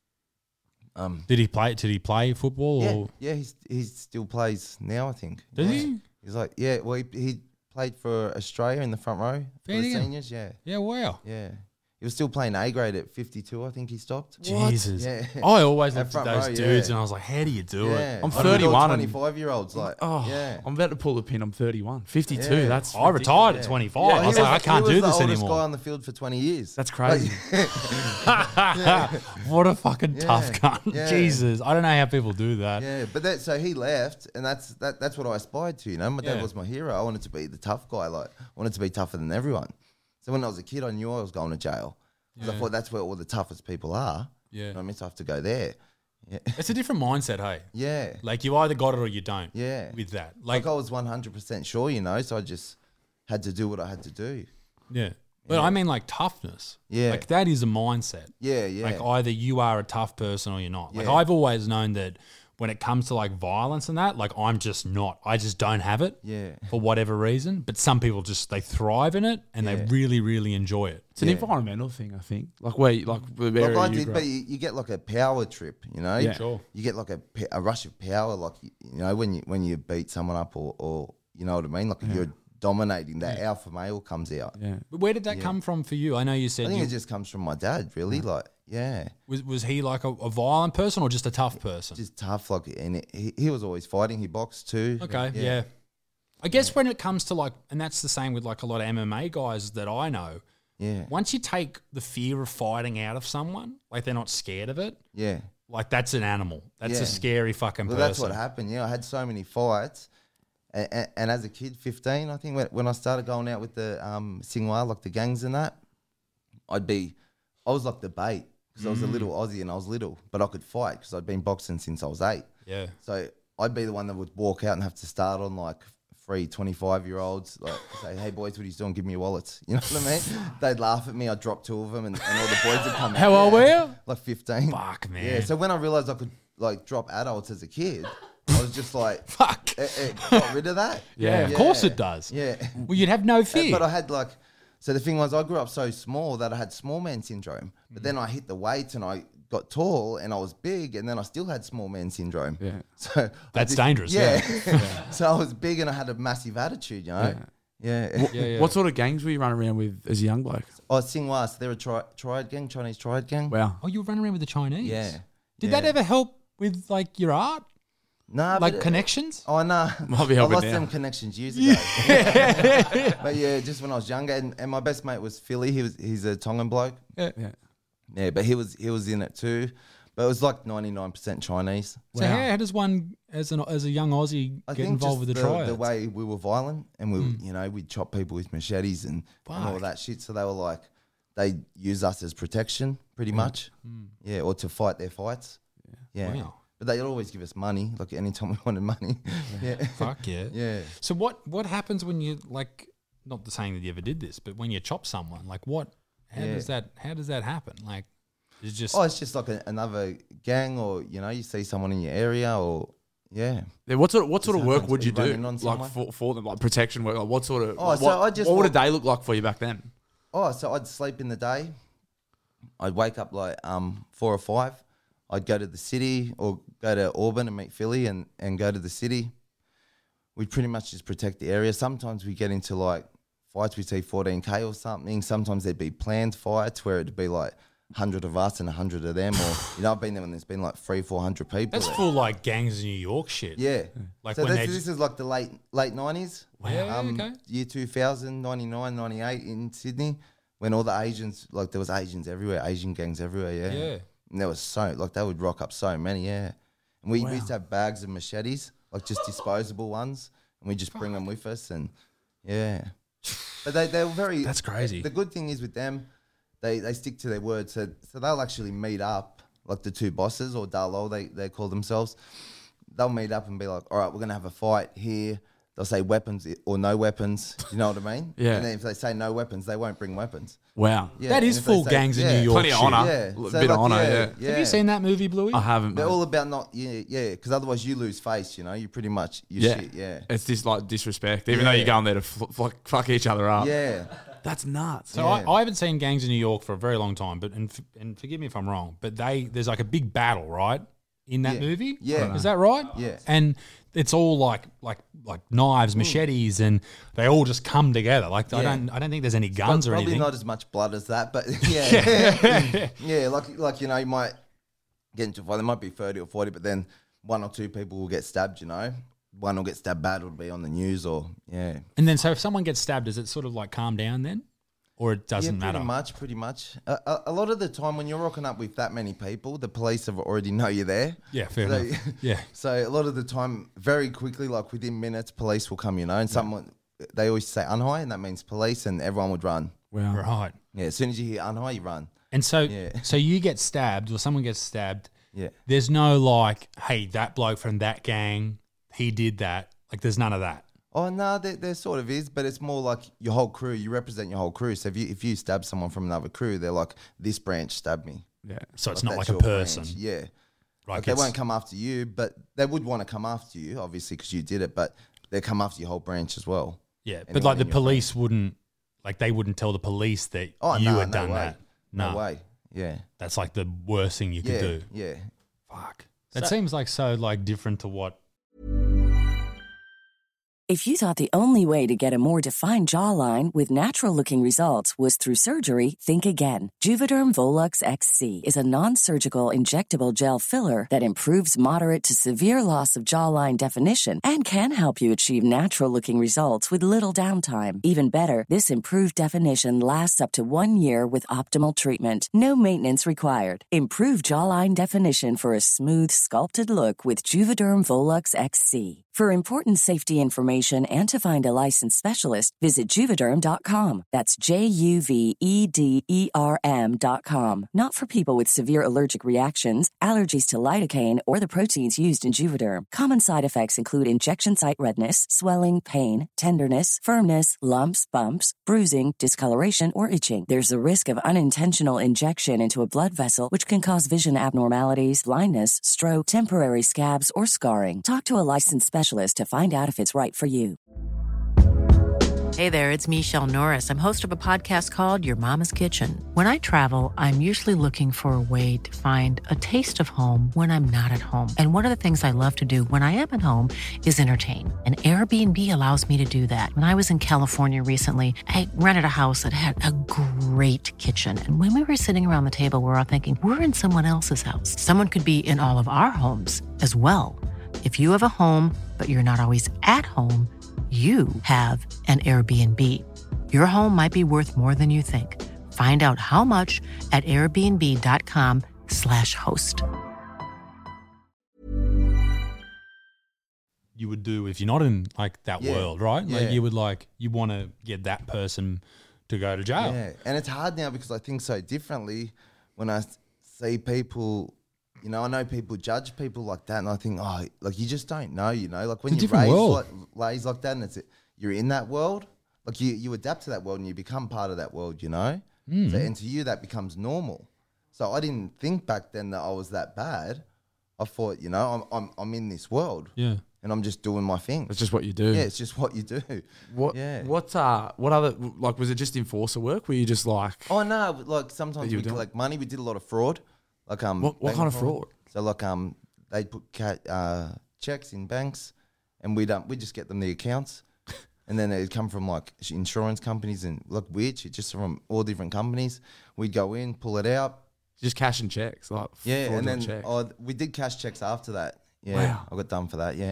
Um, Did he play? Did he play football? yeah, Or yeah, he's he still plays now. I think. does yeah. he? He's like, yeah. Well, he, he played for Australia in the front row for Fair the dinkum. seniors. Yeah, Yeah. Wow. yeah. He was still playing A grade at fifty-two. I think he stopped. Jesus. Yeah. I always At looked at front those row, dudes yeah. and I was like, how do you do Yeah. it? I'm I thirty-one and- twenty-five year olds like, Oh, yeah. I'm about to pull the pin. I'm thirty-one. fifty-two. Yeah. That's I retired at Yeah. twenty-five. Yeah, I he was like, I can't he do was this the oldest anymore. guy on the field for twenty years. That's crazy. What a fucking Yeah. tough cunt. Yeah. Jesus. I don't know how people do that. Yeah, but that so he left, and that's that. That's what I aspired to. You know, my dad Yeah. was my hero. I wanted to be the tough guy. Like, I wanted to be tougher than everyone. So when I was a kid, I knew I was going to jail. 'Cause I Yeah. thought that's where all the toughest people are. Yeah. You know what I mean, so I have to go there. Yeah, It's a different mindset, hey? yeah, Like you either got it or you don't. yeah. With that. Like, Like, I was one hundred percent sure, you know. So I just had to do what I had to do. yeah. But I mean like toughness. Yeah. Like that is a mindset. Yeah, yeah, Like either you are a tough person or you're not. Like Yeah. I've always known that when it comes to like violence and that, like I'm just not. I just don't have it. Yeah. For whatever reason, but some people just they thrive in it and they Yeah. really, really enjoy it. It's an Yeah. environmental thing, I think. Like where, you- like the Like area I you did, grew but up. you, you get like a power trip, you know. Yeah. Sure. You get like a, pa- a rush of power, like you you know when you when you beat someone up or, or you know what I mean. Like you're dominating. That alpha male comes out. Yeah. But where did that come from for you? I know you I said think you, it just comes from my dad, really. Like, yeah, was was he like a, a violent person or just a tough person? just tough. Like, and it, he, he was always fighting. He boxed too. Okay, yeah. I guess when it comes to like, and that's the same with like a lot of M M A guys that I know. yeah, Once you take the fear of fighting out of someone, like they're not scared of it, yeah. like that's an animal. That's Yeah. a scary fucking Well, person. that's what happened. Yeah, I had so many fights, and, and, and as a kid, fifteen, I think when, when I started going out with the um Singwa, like the gangs and that, I'd be, I was like the bait because I was a little Aussie and I was little, but I could fight because I'd been boxing since I was eight. Yeah. So I'd be the one that would walk out and have to start on like three twenty-five-year-olds, like say, hey boys, what are you doing? Give me your wallets. You know what I mean? They'd laugh at me. I'd drop two of them and, and all the boys would come out. How old were you? Like fifteen. Fuck, man. Yeah, so when I realised I could like drop adults as a kid, I was just like, Fuck. it, it got rid of that. Yeah, of course it does. Yeah. Well, you'd have no fear. But I had like, so the thing was, I grew up so small that I had small man syndrome. But then I hit the weight and I got tall and I was big, and then I still had small man syndrome. Yeah. So I That's just- dangerous, Yeah. So I was big and I had a massive attitude, you know. Yeah. What, Yeah, yeah. what sort of gangs were you running around with as a young bloke? Oh, Singwa, so they're a tri- triad gang, Chinese triad gang. Wow. oh, you were running around with the Chinese? Yeah. Did Yeah. that ever help with like your art? Nah, Like but, connections? Oh no, Might be I helping lost now. them connections years ago. But yeah, just when I was younger, and, and my best mate was Philly. He was he's a Tongan bloke. Yeah. Yeah, but he was he was in it too. But it was like ninety nine percent Chinese. So how, how does one, as an as a young Aussie, I get think involved just with the, the, triads? the way we were violent, and we you know we'd chop people with machetes and, and all Fuck. that shit. So they were like they use us as protection, pretty much. Yeah, or to fight their fights. Yeah. Wow. But they'd always give us money, like anytime we wanted money. Yeah. Fuck yeah. Yeah. So what what happens when you like? Not the saying that you ever did this, but when you chop someone, like what? How Yeah. does that? How does that happen? Like, it's just Oh, it's just like a, another gang, or you know, you see someone in your area, or yeah. Yeah, what sort of, what sort of work happens would when you you run do, in on like someone. for, for them, like protection work? Like what sort of? Oh, like, so what, I just what would a walk- day look like for you back then? Oh, so I'd sleep in the day. I'd wake up like um four or five. I'd go to the city or go to Auburn and meet Philly and, and go to the city. We'd pretty much just protect the area. Sometimes we get into like fights, we see fourteen K or something. Sometimes there'd be planned fights where it'd be like one hundred of us and one hundred of them. Or, you know, I've been there when there's been like three, four hundred people. that's there. full like gangs of New York shit. Yeah. Like so when this, they this just- is like the late late nineties. Wow, Um, okay. Year two thousand, ninety-nine, ninety-eight in Sydney, when all the Asians, like there was Asians everywhere, Asian gangs everywhere, yeah. Yeah. And there was so, like they would rock up so many, yeah. And we, we used to have bags of machetes, like just disposable ones, and we just bring them with us, and yeah. But they, they were very... That's crazy. The good thing is with them, they, they stick to their word, so so they'll actually meet up, like the two bosses, or Darlo, they, they call themselves. They'll meet up and be like, all right, we're going to have a fight here. They'll say weapons or no weapons. You know what I mean? Yeah. And then if they say no weapons, they won't bring weapons. Wow. Yeah. That is and if they full say- gangs of yeah. New York Plenty of shit. honour. Yeah. A So bit of like, honour, yeah, yeah. Have you seen that movie, Bluey? I haven't. They're mate. all about not, yeah, yeah, because otherwise you lose face, you know? You pretty much, you yeah. shit, yeah. It's this like disrespect, even though Yeah. you're going there to f- fuck, fuck each other up. Yeah. That's nuts. So I, I haven't seen gangs in New York for a very long time, but and, f- and forgive me if I'm wrong, but they there's like a big battle, right, in that Yeah. movie? Yeah. Is that right? Yeah. And it's all like like like knives, machetes, and they all just come together. Like I Yeah. don't I don't think there's any guns or Probably anything. not as much blood as that, but yeah. Yeah, like, like, you know, you might get into a fight. There might be thirty or forty, but then one or two people will get stabbed, you know? One will get stabbed bad, it'll be on the news, or, yeah. And then so if someone gets stabbed, does it sort of like calm down then? Or it doesn't yeah, pretty matter? much, pretty much. A, a, a lot of the time when you're rocking up with that many people, the police have already know you're there. Yeah, fair So- enough. Yeah. So a lot of the time, very quickly, like within minutes, police will come, you know, and someone, they always say unhigh, and that means police, and everyone would run. Wow. Right. Yeah, as soon as you hear unhigh, you run. And so Yeah. so you get stabbed or someone gets stabbed. Yeah. There's no like, hey, that bloke from that gang, he did that. Like there's none of that. Oh no, there, there sort of is, but it's more like your whole crew. You represent your whole crew. So if you if you stab someone from another crew, they're like, this branch stabbed me. Yeah. So it's not that's like a your person. branch. Yeah. Like, Like they it's- won't come after you, but they would want to come after you, obviously, because you did it. But they come after your whole branch as well. Yeah, but Anyone like the in your police wouldn't, like they wouldn't tell the police that Oh, you no, had no done way. that. No. No, way. Yeah. that's like the worst thing you could Yeah. do. Yeah. Fuck. That seems like so like different to what. If you thought the only way to get a more defined jawline with natural-looking results was through surgery, think again. Juvederm Volux X C is a non-surgical injectable gel filler that improves moderate to severe loss of jawline definition and can help you achieve natural-looking results with little downtime. Even better, this improved definition lasts up to one year with optimal treatment. No maintenance required. Improve jawline definition for a smooth, sculpted look with Juvederm Volux X C. For important safety information and to find a licensed specialist, visit Juvederm dot com. That's J U V E D E R M dot com. Not for people with severe allergic reactions, allergies to lidocaine, or the proteins used in Juvederm. Common side effects include injection site redness, swelling, pain, tenderness, firmness, lumps, bumps, bruising, discoloration, or itching. There's a risk of unintentional injection into a blood vessel, which can cause vision abnormalities, blindness, stroke, temporary scabs, or scarring. Talk to a licensed specialist to find out if it's right for you. Hey there, it's Michelle Norris. I'm host of a podcast called Your Mama's Kitchen. When I travel, I'm usually looking for a way to find a taste of home when I'm not at home. And one of the things I love to do when I am at home is entertain. And Airbnb allows me to do that. When I was in California recently, I rented a house that had a great kitchen. And when we were sitting around the table, we were all thinking, we're in someone else's house. Someone could be in all of our homes as well. If you have a home, but you're not always at home, you have an Airbnb. Your home might be worth more than you think. Find out how much at airbnb.com slash host. You would do if you're not in like that Yeah. world, right? Yeah. Like you would like you want to get that person to go to jail. Yeah, and it's hard now because I think so differently when I s- see people, you know, I know people judge people like that and I think, oh, like you just don't know, you know, like when It's a you're different raised world. like, raised like that and it's you're in that world, like you, you adapt to that world and you become part of that world, you know? Mm. So, and to you that becomes normal. So I didn't think back then that I was that bad. I thought, you know, I'm I'm, I'm in this world Yeah. and I'm just doing my thing. It's just what you do. Yeah, it's just what you do. What? Yeah. What? Uh. What other? Like, was it just enforcer work? Were you just like? Oh no! Like sometimes you we were doing? collect money. We did a lot of fraud. Like um, What- what bank kind of fraud? So like um, they put ca- uh, checks in banks, and we'd um, we just get them the accounts, and then it'd come from like insurance companies and like weird shit, just from all different companies. We'd go in, pull it out. Just cash and checks, like Yeah, and then fraudulent checks. oh, we did cash checks after that. Yeah, Wow. I got done for that. Yeah,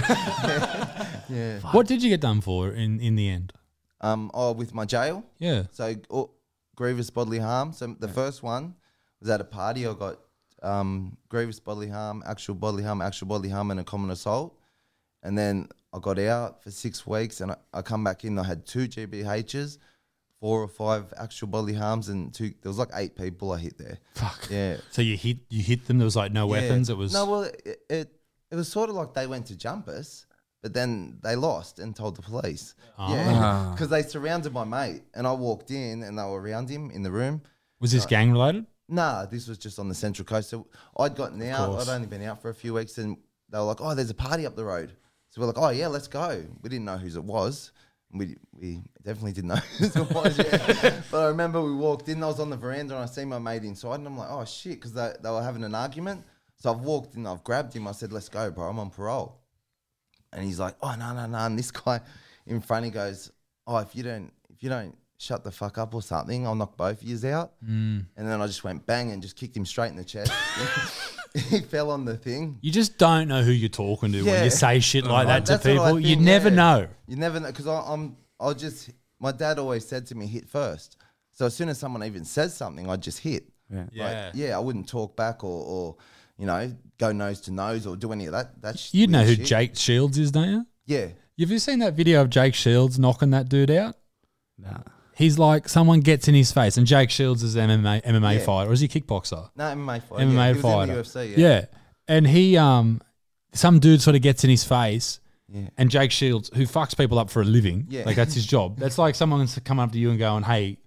yeah. What did you get done for in, in the end? Um, oh, with my jail. Yeah. So oh, grievous bodily harm. So the first one was at a party. I got um, grievous bodily harm, actual bodily harm, actual bodily harm, and a common assault. And then I got out for six weeks, and I, I come back in. I had two G B H's, four or five actual bodily harms, and two. There was like eight people I hit there. Fuck. Yeah. So you hit you hit them. There was like no Yeah. weapons. It was no. Well, it, it it was sort of like they went to jump us, but then they lost and told the police. Yeah, Ah. because they surrounded my mate, and I walked in, and they were around him in the room. was this gang related? Nah, this was just on the Central Coast. So I'd gotten out. course. I'd only been out for a few weeks, and they were like, "Oh, there's a party up the road." So we're like, "Oh yeah, let's go." We didn't know whose it was. We we definitely didn't know whose it was. Yeah. But I remember we walked in. I was on the veranda, and I see my mate inside, and I'm like, "Oh shit," because they they were having an argument. So I've walked in. I've grabbed him. I said, "Let's go, bro. I'm on parole." And he's like, "Oh no, no, no." And this guy in front, he goes, "Oh, if you don't, if you don't shut the fuck up or something, I'll knock both of yous out." Mm. And then I just went bang and just kicked him straight in the chest. He fell on the thing. You just don't know who you're talking to when Yeah. you say shit like that to That's what I people. You think, never yeah. know. You never know because I'm. I'll just. My dad always said to me, "Hit first." So as soon as someone even says something, I just hit. Yeah. Yeah. Like, yeah. I wouldn't talk back or, or, you know, go nose to nose or do any of that. That's You know weird who shit. Jake Shields is, don't you? Yeah. Have you seen that video of Jake Shields knocking that dude out? Nah. He's like, someone gets in his face, and Jake Shields is an M M A, M M A Yeah. fighter, or is he a kickboxer? No, M M A fighter. M M A yeah. He was fighter. in the U F C. yeah. Yeah. And he, um, some dude sort of gets in his face, Yeah. and Jake Shields, who fucks people up for a living, Yeah. like that's his job. That's like someone's coming up to you and going, "Hey,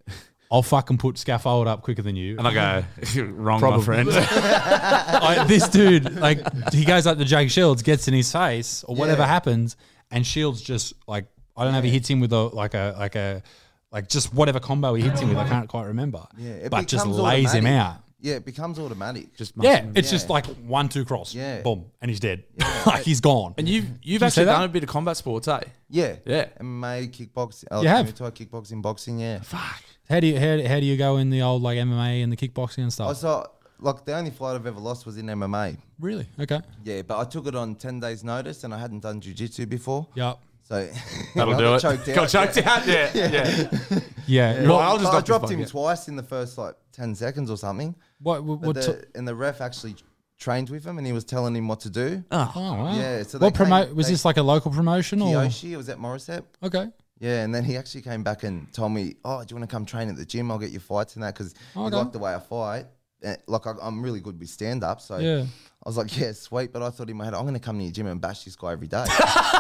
I'll fucking put scaffold up quicker than you. And I go, wrong, my friend. I, this dude, like, he goes up to Jake Shields, gets in his face, or whatever Yeah. happens, and Shields just like, I don't know if he hits him with a like a like a like just whatever combo he hits him with. I can't quite remember. Yeah, it but just becomes lays him automatic. out. Yeah, it becomes automatic. Just Yeah, muscle. it's Yeah. just like one two cross. Yeah. Boom, and he's dead. like he's gone. And you've you've you actually see that? done a bit of combat sports, eh? Yeah, Yeah. M M A, kickboxing. Uh, You have? Muay Thai, kickboxing, boxing. Yeah. Fuck. How do you how, how do you go in the old like M M A and the kickboxing and I stuff? saw like the only fight I've ever lost was in M M A. Really? Okay. Yeah, but I took it on ten days' notice, and I hadn't done jiu-jitsu before. Yep. So That'll I do got it. Choked out. Got choked out. Yeah. Yeah. Yeah. Well, What, I'll just But I knock your dropped fucking him out. twice in the first like ten seconds or something. what what, But what the, t- and the ref actually trained with him, and he was telling him what to do. oh wow. Yeah, so what they came- promote was they- this like a local promotion or Kiyoshi, it was at Morissette. okay? Yeah, and then he actually came back and told me, "Oh, do you want to come train at the gym? I'll get you fights and that because Okay. he liked the way I fight. And, like I, I'm really good with stand up, so Yeah. I was like, yeah, sweet. But I thought in my head, I'm going to come to your gym and bash this guy every day.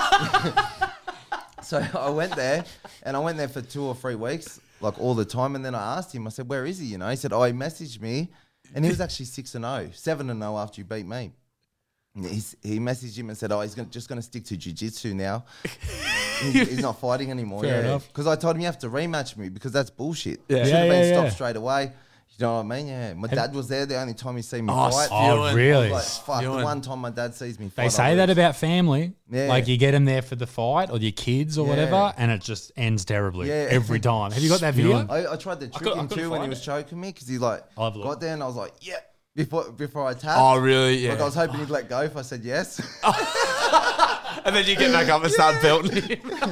So I went there, and I went there for two or three weeks, like all the time. And then I asked him, I said, where is he? You know, he said, oh, he messaged me, and he was actually six and zero, seven and zero after you beat me. And he's, he messaged him and said, oh, he's gonna, just going to stick to jiu-jitsu now. he's, he's not fighting anymore. Fair yeah. enough. Because I told him you have to rematch me because that's bullshit. Yeah. Should Yeah, have been yeah, stopped yeah. straight away. You know what I mean? Yeah. My dad was there the only time he seen me Oh, fight. spewing. Oh, really? I was like, fuck, Spewing. the one time my dad sees me fight. They I say that lose. about family. Yeah. Like you get them there for the fight or your kids or Yeah. whatever, and it just ends terribly Yeah. every time. Have you got that video? Spewing. I, I tried to trick cou- I him couldn't too when he find was it. choking me because he like I'll have a look. got there and I was like, yeah, before before I tapped. Oh, really? Yeah. Like I was hoping he'd let go if I said yes. And then you get back up and start belting him.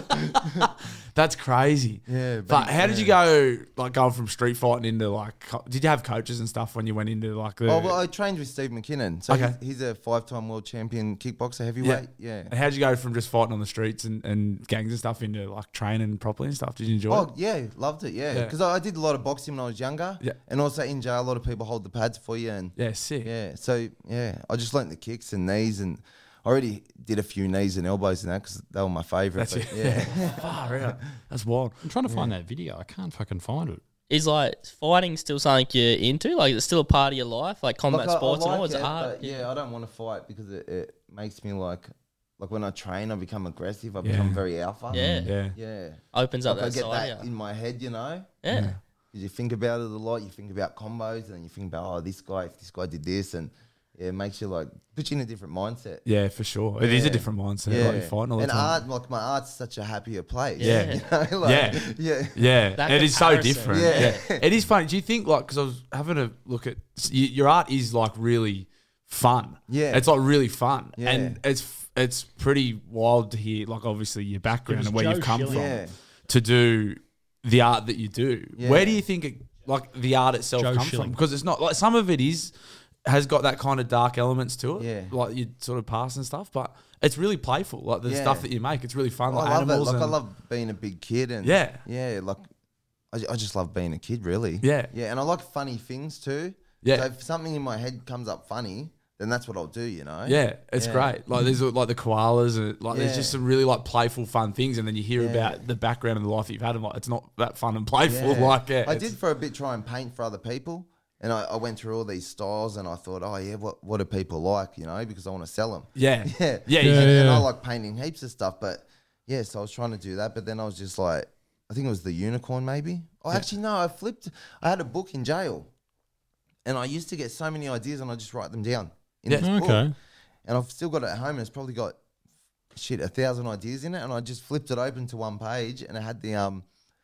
That's crazy. Yeah, but But he- how did you go, like, going from street fighting into, like, co- did you have coaches and stuff when you went into, like, the... oh, well, I trained with Steve McKinnon. So Okay. he's, he's a five-time world champion kickboxer heavyweight. Yeah. And how did you go from just fighting on the streets and, and gangs and stuff into, like, training properly and stuff? Did you enjoy Oh, it? yeah, loved it, yeah. Yeah. Because I, I did a lot of boxing when I was younger. Yeah. And also in jail, a lot of people hold the pads for you. And Yeah, sick. yeah, so, yeah, I just learnt the kicks and knees. And I already did a few knees and elbows and that because they were my favourite. That's but it. yeah. Far out. That's wild. I'm trying to find that video. I can't fucking find it. Is like fighting still something you're into? Like, it's still a part of your life, like combat Like, I- I sports and all. like It's it, art. but yeah, I don't want to fight because it, it makes me like, like when I train, I become aggressive. I Yeah. become very alpha. Yeah. Yeah. Yeah. Opens up Like I that get side. that yeah. in my head, you know. Yeah. Because you think about it a lot. You think about combos, and then you think about, oh, this guy, if this guy did this, and yeah, it makes you like put you in a different mindset. Yeah, for sure. It is a Yeah. different mindset. Yeah, Like, you're fighting all the and time. art, like my art's such a happier place. Yeah. you know? like, Yeah. yeah, Yeah, That it is so comparison. different. Yeah. Yeah. It is funny. Do you think, like, because I was having a look at s- y- your art is like really fun. Yeah. it's like really fun, Yeah. and it's it's pretty wild to hear. Like, obviously, your background was and where Joe you've come Schilling. from Yeah. to do the art that you do. Yeah. Where do you think it, like the art itself Joe comes Schilling. from? Because it's not like some of it is has got that kind of dark elements to it, Yeah. like your sort of past and stuff, but. It's really playful, like the Yeah. stuff that you make. It's really fun, like I love it. animals. Like I and- love being a big kid, and Yeah. yeah, like I, ju- I just love being a kid, really. Yeah. yeah, and I like funny things too. Yeah. so if something in my head comes up funny, then that's what I'll do. You know. Yeah, it's Yeah. great. Like there's like the koalas, and like there's Yeah. just some really like playful, fun things, and then you hear Yeah. about the background of the life that you've had, and like it's not that fun and playful. Yeah. Like yeah, I it's- did for a bit try and paint for other people, and I, I went through all these styles, and I thought, oh yeah, what what do people like? You know, because I want to sell them. Yeah, Yeah, yeah, And, yeah. and yeah. I like painting heaps of stuff, but yeah, so I was trying to do that, but then I was just like, I think it was the unicorn, maybe. Oh, actually, no, I flipped. I had a book in jail, and I used to get so many ideas, and I just write them down in Yeah. this book. Okay. And I've still got it at home, and it's probably got shit a thousand ideas in it, and I just flipped it open to one page, and it had the um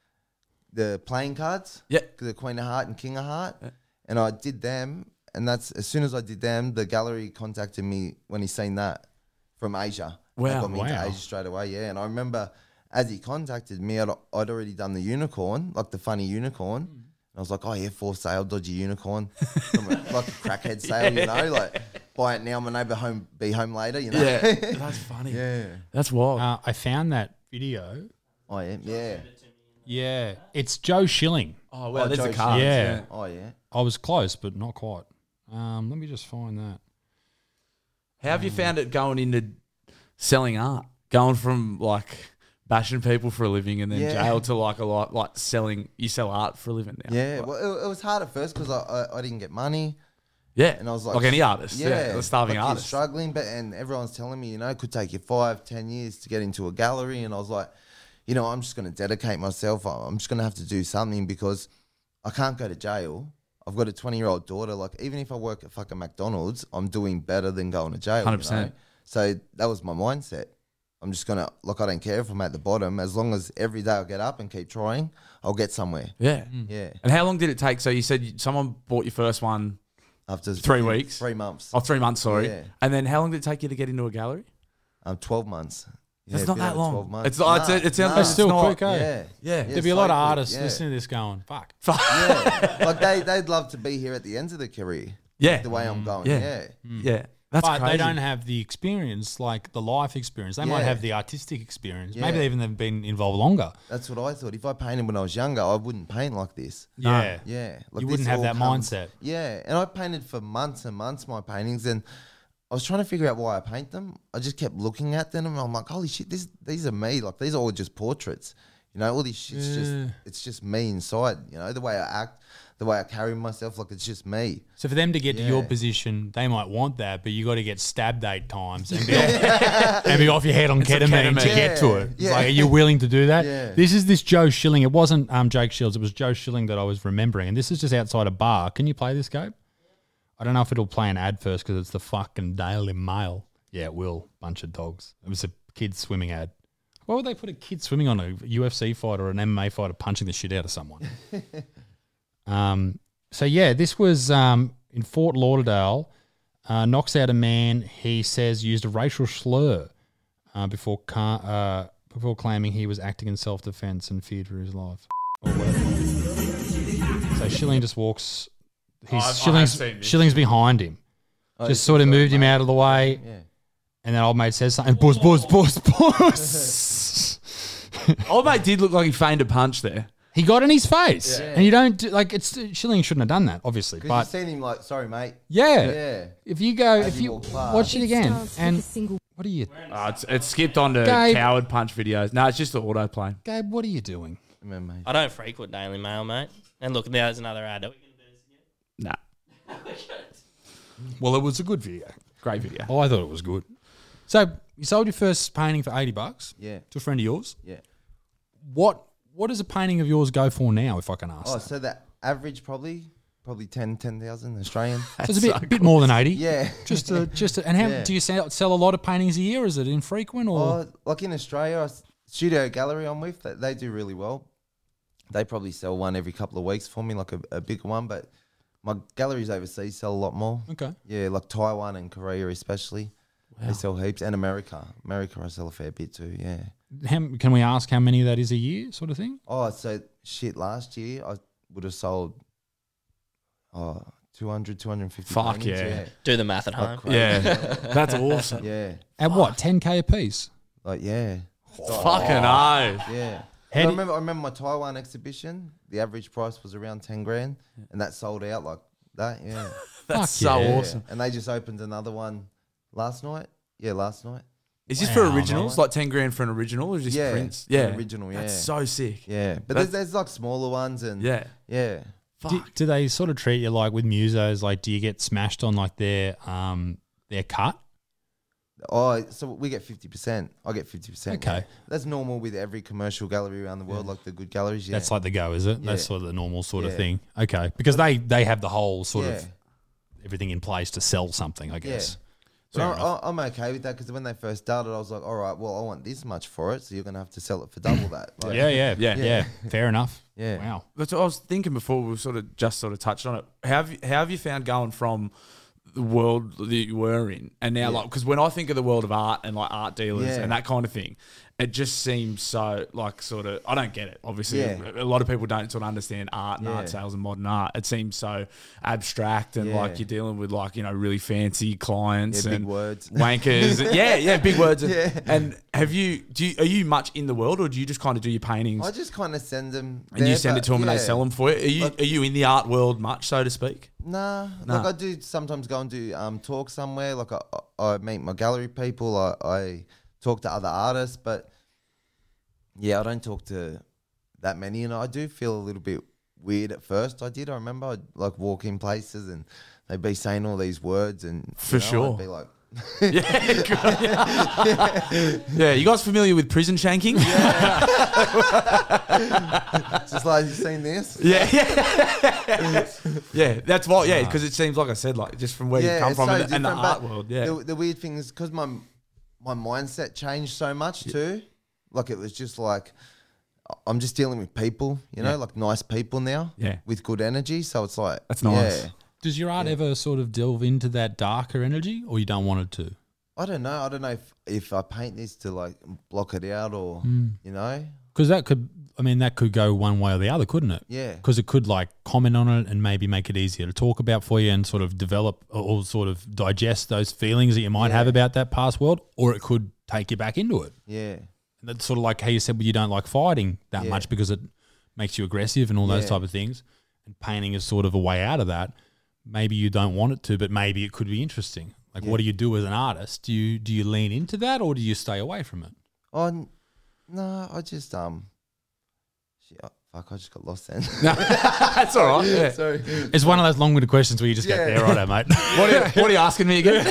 the playing cards, Yeah. the Queen of Heart and King of Heart, and I did them, and that's as soon as I did them, the gallery contacted me when he seen that from Asia. Wow. That got me into Wow. Asia straight away, yeah. And I remember as he contacted me, I'd, I'd already done the unicorn, like the funny unicorn. And I was like, oh yeah, for sale, dodgy unicorn, from a, like a crackhead sale, you know, like buy it now, my neighbour home be home later, you know. yeah, that's funny. yeah. That's wild. Uh, I found that video. Oh yeah, yeah. Yeah, it's Joe Schilling. oh wow, Oh, there's the Joe cards. Yeah. Oh yeah. I was close, but not quite. Um, let me just find that. How have you found it going into selling art? Going from like bashing people for a living and then Yeah. jail to like a lot, like selling, you sell art for a living now. Yeah, Like, well, it, it was hard at first because I, I I didn't get money. yeah. And I was like, like any artist. Yeah. The starving like artist. You're struggling, but and everyone's telling me, you know, it could take you five, ten years to get into a gallery. And I was like, you know, I'm just going to dedicate myself. I'm just going to have to do something because I can't go to jail. I've got a twenty year old daughter. Like, even if I work at fucking McDonald's, I'm doing better than going to jail. one hundred percent. You know? So that was my mindset. I'm just going to, like, I don't care if I'm at the bottom. As long as every day I get up and keep trying, I'll get somewhere. Yeah. Yeah. And how long did it take? So you said you, someone bought your first one After three weeks? Three months. Oh, three months, sorry. Yeah. And then how long did it take you to get into a gallery? Um, twelve months. That's Yeah, not bit that over long. twelve months. It's not- it's- it sounds like That's it's still not- quick, eh? Yeah. Yeah. There'd be a lot so of quick, artists yeah. listening to this going, fuck. Yeah. Like, they, they'd love to be here at the end of the career. Yeah. The way I'm going. Yeah. Yeah. Yeah. That's but crazy. they don't have the experience, like the life experience. They might Yeah. have the artistic experience. Yeah. Maybe even they've been involved longer. That's what I thought. If I painted when I was younger, I wouldn't paint like this. Yeah. Yeah. Like You this wouldn't have all that comes- mindset. Yeah. And I painted for months and months, my paintings. And I was trying to figure out why I paint them. I just kept looking at them and I'm like, holy shit, this, these are me. Like, these are all just portraits. You know, all this shit's Yeah. just, it's just me inside. You know, the way I act, the way I carry myself, like, it's just me. So for them to get to your Yeah. position, they might want that, but you got to get stabbed eight times and be, off, and be off your head on some ketamine, to ketamine. get to it. Yeah. It's like, are you willing to do that? Yeah. This is this Joe Schilling. It wasn't um, Jake Shields. It was Joe Schilling that I was remembering. And this is just outside a bar. Can you play this, Gabe? I don't know if it'll play an ad first because it's the fucking Daily Mail. Yeah, it will. Bunch of dogs. It was a kid swimming ad. Why would they put a kid swimming on a U F C fight or an M M A fighter punching the shit out of someone? um. So yeah, this was um, in Fort Lauderdale. Uh, knocks out a man he says used a racial slur uh, before ca- uh, before claiming he was acting in self defense and feared for his life. Or whatever. So Schilling just walks. He's I've- I have Schilling's, seen this. Schilling's behind him. Oh, Just it's sort of just moved him mate. out of the way, Yeah. and then old mate says something. Buzz, buzz, buzz, buzz. Old mate did look like he feigned a punch there. He got in his face, Yeah. and you don't do, like it's Schilling shouldn't have done that, obviously. Because But you've seen him like, sorry, mate. yeah, Yeah. if you go, As if he you walked past. watch it again, and what are you, Oh, it's, it's skipped on to Gabe. coward punch videos. No, it's just the autoplay. Gabe? What are you doing? Come on, mate. I don't frequent Daily Mail, mate. And look, there's another ad. Are we gonna do this again? Nah. Well, it was a good video. Great video. Oh, I thought it was good. So you sold your first painting for eighty bucks Yeah. to a friend of yours. Yeah. What what does a painting of yours go for now, if I can ask? Oh, that? so that average probably, probably ten, ten thousand Australian. So it's a bit, bit more than eighty. Yeah. Just to, just to, and how Yeah. do you sell, sell a lot of paintings a year? Is it infrequent or? Oh, like in Australia, I s- Studio Gallery I'm with, they, they do really well. They probably sell one every couple of weeks for me, like a, a bigger one. But my galleries overseas sell a lot more. Okay. Yeah, like Taiwan and Korea especially. They sell heaps. And America. America I sell a fair bit too, yeah. How, can we ask how many that is a year, sort of thing? Oh, so shit, last year I would have sold oh, two hundred, two hundred fifty Fuck paintings, yeah. Do the math at Like home. crazy. Yeah. That's awesome. Yeah. At what, ten K a piece? Like, yeah. Fucking oh. Yeah. How I do- remember, I remember my Taiwan exhibition. The average price was around ten grand, and that sold out like that. Yeah, That's Fuck so yeah. awesome. And they just opened another one last night. Yeah, last night. Is this for Wow, originals? Like ten grand for an original or just Yeah, prints? an Yeah. original, That's yeah. so sick. Yeah, but That's- there's, there's like smaller ones, and Yeah. yeah. Fuck. Do, do they sort of treat you like with musos? Like, do you get smashed on like their um their cut? Oh, so we get fifty percent. I get fifty percent. Okay. That's normal with every commercial gallery around the world, like the good galleries. Yeah. That's like the go, is it? That's Yeah. sort of the normal sort of Yeah. thing. Okay, because they they have the whole sort yeah. of everything in place to sell something, I guess. But Fair I, enough. I, I'm okay with that because when they first started, I was like, all right, well, I want this much for it, so you're going to have to sell it for double that. Like, Yeah, yeah, Yeah. yeah, yeah. Fair enough. Yeah. Wow. That's what I was thinking before. We sort of just sort of touched on it. How have you, how have you found going from the world that you were in and now, Yeah. like, because when I think of the world of art and like art dealers Yeah. and that kind of thing, it just seems so like sort of. I don't get it. Obviously, Yeah. a lot of people don't sort of understand art and Yeah. art sales and modern art. It seems so abstract and Yeah. like you're dealing with like you know really fancy clients Yeah, big and words. wankers. yeah, yeah, big words. And, Yeah. and have you? Do you, are you much in the world or do you just kind of do your paintings? I just kind of send them. And you there, send it but to them and they yeah. sell them for you. Are you Like- are you in the art world much, so to speak? Nah, Nah. like I do sometimes go and do um, talk somewhere. Like I, I meet my gallery people. I, I talk to other artists, but yeah, I don't talk to that many, and I do feel a little bit weird at first. I did. I remember I'd like walk in places and they'd be saying all these words, and For you know, sure. I'd be like, yeah, yeah. You guys familiar with prison shanking? just like, you seen this? Yeah, yeah, yeah. That's what. Yeah, because it seems like I said, like just from where Yeah, you come it's from so and, the- and the different, art but world. Yeah, The, the weird thing is because my my mindset changed so much too. Like it was just like I'm just dealing with people, you know, Yeah. like nice people now. Yeah. with good energy. So it's like That's nice. Yeah. Does your art ever sort of delve into that darker energy, or you don't want it to? I don't know. I don't know if, if I paint this to like block it out or you know. Because that could, I mean, that could go one way or the other, couldn't it? Yeah. Because it could like comment on it and maybe make it easier to talk about for you and sort of develop or, or sort of digest those feelings that you might Yeah. have about that past world, or it could take you back into it. Yeah. And that's sort of like how you said, well, you don't like fighting that Yeah. much because it makes you aggressive and all those Yeah. type of things. And painting is sort of a way out of that. Maybe you don't want it to, but maybe it could be interesting. Like, Yeah. what do you do as an artist? Do you do you lean into that, or do you stay away from it? Oh n- no, I just um. Shit, oh, fuck, I just got lost then. that's all right. Yeah. Sorry. It's one of those long-winded questions where you just go, Yeah. "Yeah, righto, mate." What are, you, what are you asking me again?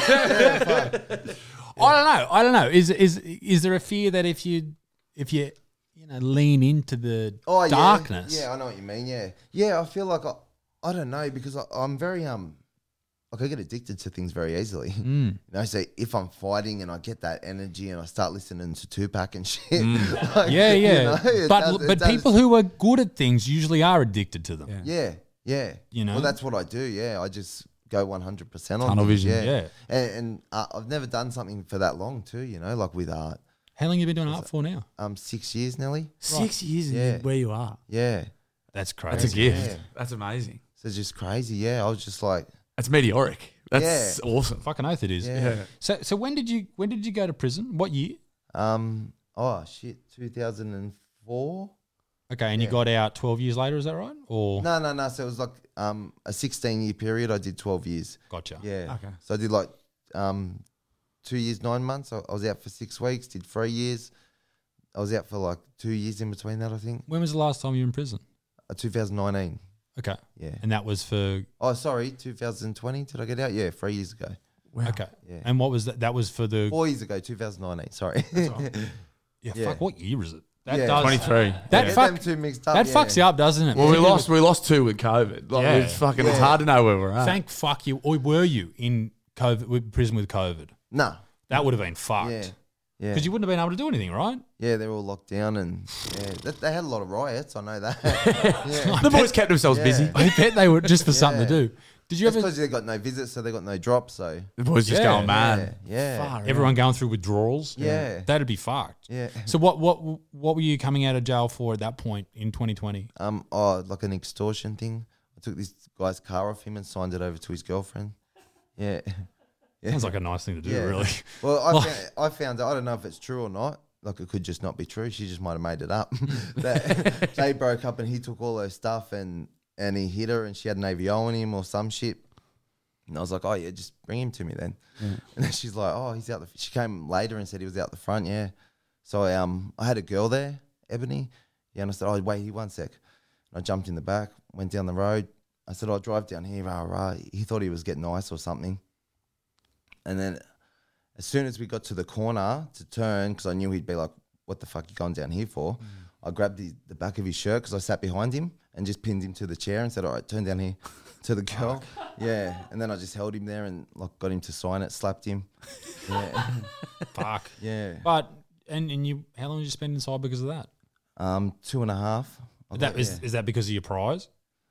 I don't know. I don't know. Is is is there a fear that if you if you you know lean into the Oh, yeah. darkness, Yeah, I know what you mean. Yeah, yeah. I feel like I, I don't know because I, I'm very um, like I get addicted to things very easily. Mm. You know, so if I'm fighting and I get that energy and I start listening to Tupac and shit, Mm. like, yeah, you yeah. know, it but does- it but does- people who are good at things usually are addicted to them. Yeah. yeah, yeah, You know? well, that's what I do. Yeah, I just go one hundred percent on Tunnel things, vision, yeah. and, and uh, I've never done something for that long too. You know, like with art, How long have you been doing art for now? um, six years nearly. Six years and Yeah. you're where you are. Yeah, That's crazy. That's a gift. Yeah. That's amazing. so it's just crazy. Yeah, I was just like, That's meteoric. That's awesome. Fucking oath it is. Yeah. Yeah. So so when did you when did you go to prison? What year? um, oh shit, two thousand four. Okay, and you Yeah. got out twelve years later, is that right? Or No, no, no. So it was like um a sixteen year period. I did twelve years. gotcha. Yeah. Okay. So I did like um two years, nine months. I, I was out for six weeks. Did three years. I was out for like two years in between that. I think. When was the last time you were in prison? Uh, two thousand nineteen. Okay. Yeah. And that was for Oh, sorry, two thousand twenty. Did I get out? Yeah, three years ago. okay. Yeah. And what was that? That was for the Four years ago, two thousand nineteen. Sorry. yeah, yeah. Fuck. What year is it? That Yeah. does twenty-three. That Get fuck them two mixed up. that yeah. fucks you up, doesn't it? Well, we Particularly lost. We lost two with COVID. Like, Yeah. it's fucking. It's Yeah. hard to know where we're with- at. Thank fuck you. Or were you in COVID with prison with COVID? Nah. That would have been fucked. Yeah. Yeah. Because you wouldn't have been able to do anything, right? Yeah, they're all locked down and yeah, they, they had a lot of riots. I know that. yeah. The boys kept themselves Yeah. busy. I bet they were just for something to Yeah. do. Did you That's ever because they got no visits, so they got no drops. So The boys just Yeah. going mad. yeah, yeah, Far everyone going through withdrawals? Yeah. That'd be fucked. yeah. So what what what were you coming out of jail for at that point in twenty twenty? Um, oh, like an extortion thing. I took this guy's car off him and signed it over to his girlfriend. Yeah. Yeah. Sounds like a nice thing to do, Yeah. really. Well, I Like- found, I found out. I don't know if it's true or not. Like it could just not be true. She just might have made it up. that they broke up and he took all her stuff and and he hit her and she had an A V O on him or some shit. And I was like, oh yeah, just bring him to me then. And then she's like, oh, he's out. The, she came later and said he was out the front. Yeah. So I um I had a girl there, Ebony. Yeah, and I said, oh wait, here one sec. And I jumped in the back, went down the road. I said, I'll drive down here. Rah, rah. He thought he was getting ice or something. And then as soon as we got to the corner to turn, because I knew he'd be like, what the fuck you going down here for? Mm. I grabbed the, the back of his shirt because I sat behind him and just pinned him to the chair and said, all right, turn down here to the girl. Yeah. And then I just held him there and like got him to sign it, slapped him. Yeah. Fuck. Yeah. But and and you, how long did you spend inside because of that? Um, two and a half. I That got- is yeah. is that because of your priors?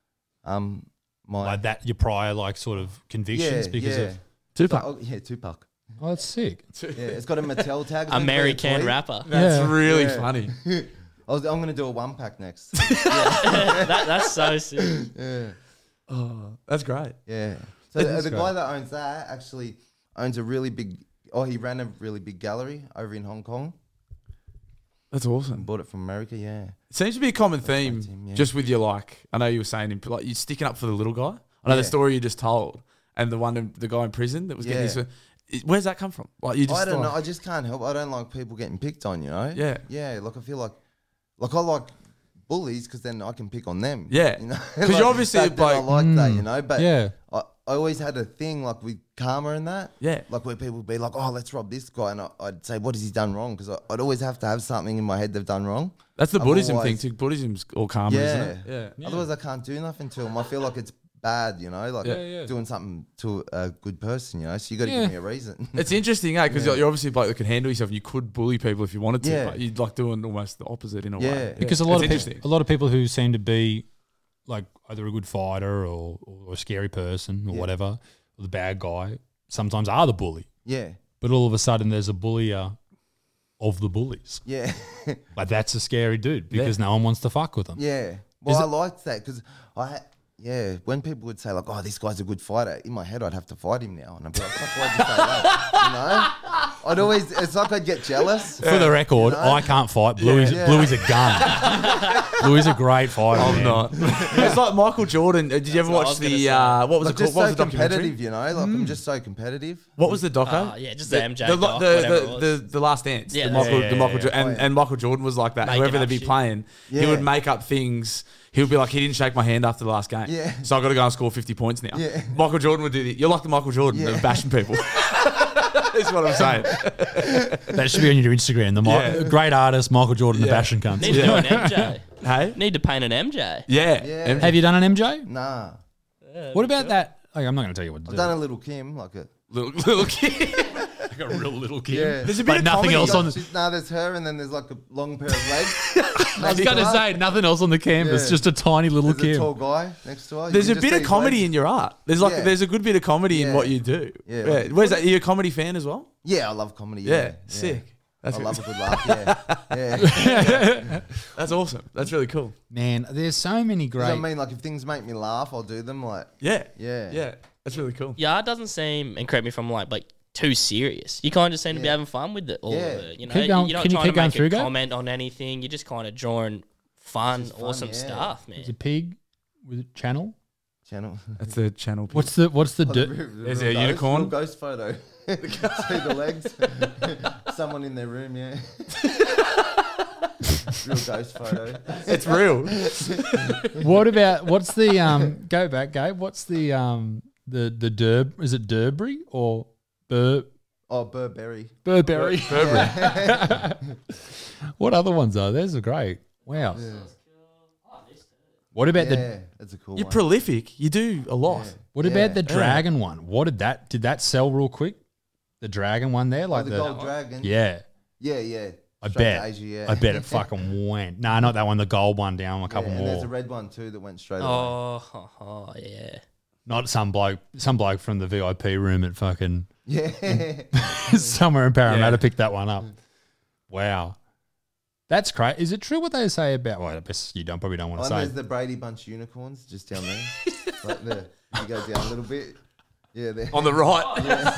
Um, my Like that, your prior like sort of convictions yeah, because yeah. of. Tupac. Oh, yeah, Tupac. Oh, that's sick. Yeah, it's got a Mattel tag. It's meant to be a American toy. rapper. That's Yeah. really Yeah. funny. I was, I'm gonna do a one pack next. that, that's so sick. yeah. Oh, that's great. Yeah. So the, That's the great. guy that owns that actually owns a really big. Oh, he ran a really big gallery over in Hong Kong That's and awesome. bought it from America. Yeah. It seems to be a common theme, team, yeah. just with your like. I know you were saying, like you're sticking up for the little guy. I know the Yeah. story you just told, and the one, in, the guy in prison that was getting Yeah. this. it- Where's that come from? Like you just. I don't like- know. I just can't help. I don't like people getting picked on. You know. Yeah. Yeah. Like I feel like like I like bullies because then I can pick on them. Yeah. you know, 'Cause you're obviously, back then I like- like that, you know. But yeah. I, I always had a thing like with karma and that. Yeah. Like where people would be like, oh, let's rob this guy, and I, I'd say, what has he done wrong? Because I'd always have to have something in my head they've done wrong. That's the I've Buddhism always- thing too. Buddhism's all karma, Yeah. isn't it? Yeah. Otherwise, I can't do nothing to them. I feel like it's bad, you know, like Yeah, yeah. doing something to a good person, you know. So you got to Yeah. give me a reason. It's interesting, eh? Because Yeah. you're obviously a bloke that can handle yourself, and you could bully people if you wanted to. Yeah. But you'd like doing almost the opposite in a Yeah. way. Because a It's lot of interesting. people, a lot of people who seem to be like either a good fighter or, or a scary person or Yeah. whatever, or the bad guy, sometimes are the bully. yeah, But all of a sudden, there's a bullier of the bullies. yeah, Like that's a scary dude because no one wants to fuck with them. yeah. Well, Is I it- liked that because I, had- yeah, when people would say like, "Oh, this guy's a good fighter," in my head I'd have to fight him now, and I'd be like, "Fuck, why'd you say that?" You know, I'd always, it's like I'd get jealous. For the record, You know? I can't fight. Bluey's, Yeah. Bluey's a gun. Bluey's a great fighter. I'm man. not. It's like Michael Jordan. Uh, Did you ever what I watch was gonna the say. uh, what was Like it called? just What was so the documentary? competitive, you know. Like I'm just so competitive. What was the doco? Ah, yeah, just the M J the, doc, the, whatever it the, was. the, the Last Dance. Yeah, the that's Michael, it. the Yeah, Michael yeah, Jo- yeah. and, Oh, yeah. and Michael Jordan was like that. Making Whoever up they'd be shit. playing, he Yeah. would make up things. He would be like, he didn't shake my hand after the last game. Yeah. So I got to go and score fifty points now. Yeah. Michael Jordan would do the, you're like the Michael Jordan Yeah. of bashing people. That's what I'm saying. That should be on your Instagram. The Mi- Yeah. great artist Michael Jordan, the Yeah. bashing cunts. Need to do an M J. Hey? Need to paint an M J. Yeah. Yeah. M- Have you done an M J? Nah, What about that? Like, I'm not going to tell you what to I've do. done a little Kim, like a little, little kid. like a real little kid. yeah. There's a bit But of nothing comedy. else on the- She's- Nah, there's her, and then there's like a long pair of legs. I was going to say nothing else on the canvas, Yeah. just a tiny little There's a tall kid. guy next to her. You There's can a just bit see of his comedy legs. in your art. There's like Yeah. there's a good bit of comedy in Yeah. what you do. Yeah. Yeah. Where's that? Are you a comedy fan as well? Yeah, I love comedy. Yeah. Yeah, Sick. That's I really- love a good laugh. Yeah, yeah. That's awesome. That's really cool. Man, there's so many You know what great. I mean, like if things make me laugh, I'll do them. Like, Yeah. Yeah. Yeah. That's really cool. Yeah, it doesn't seem, and correct me if I'm like, like too serious. You kind of just seem to be Yeah. having fun with it. All Yeah. of it, you know, Keep going- you're not can you trying keep to going make through, a Gabe? comment on anything. You're just kind of drawing fun, Just fun, awesome yeah. stuff, man. There's a pig with a channel. channel. That's the channel. What's the what's the Oh, di- the real- the Is real it a ghost- unicorn? real ghost photo. See the legs. Someone in their room, yeah. Real ghost photo. It's real. what about what's the um? Go back, Gabe. What's the um? The the Derb is it Derbury or Bur Oh, Burberry. Burberry? What other ones are there? Those are great. Wow. What about the Yeah, that's a cool You're one. prolific. You do a lot. What Yeah. about the dragon one? What did that did that sell real quick? The dragon one there, Oh, like the, the, gold dragon. yeah. yeah, yeah. I Straight bet. to Asia, yeah. I bet it fucking went. No, not that one. The gold one down. A Yeah, couple and there's a more. red one too that went straight away. Oh, oh, oh, yeah. Not some bloke. Some bloke from the V I P room at fucking Yeah. somewhere in Parramatta Yeah. picked that one up. Wow, that's crazy. Is it true what they say about? Well, I guess you don't probably don't want Oh, to and say. there's the Brady Bunch unicorns just down there. Like there. You go down a little bit. Yeah, there. On the right.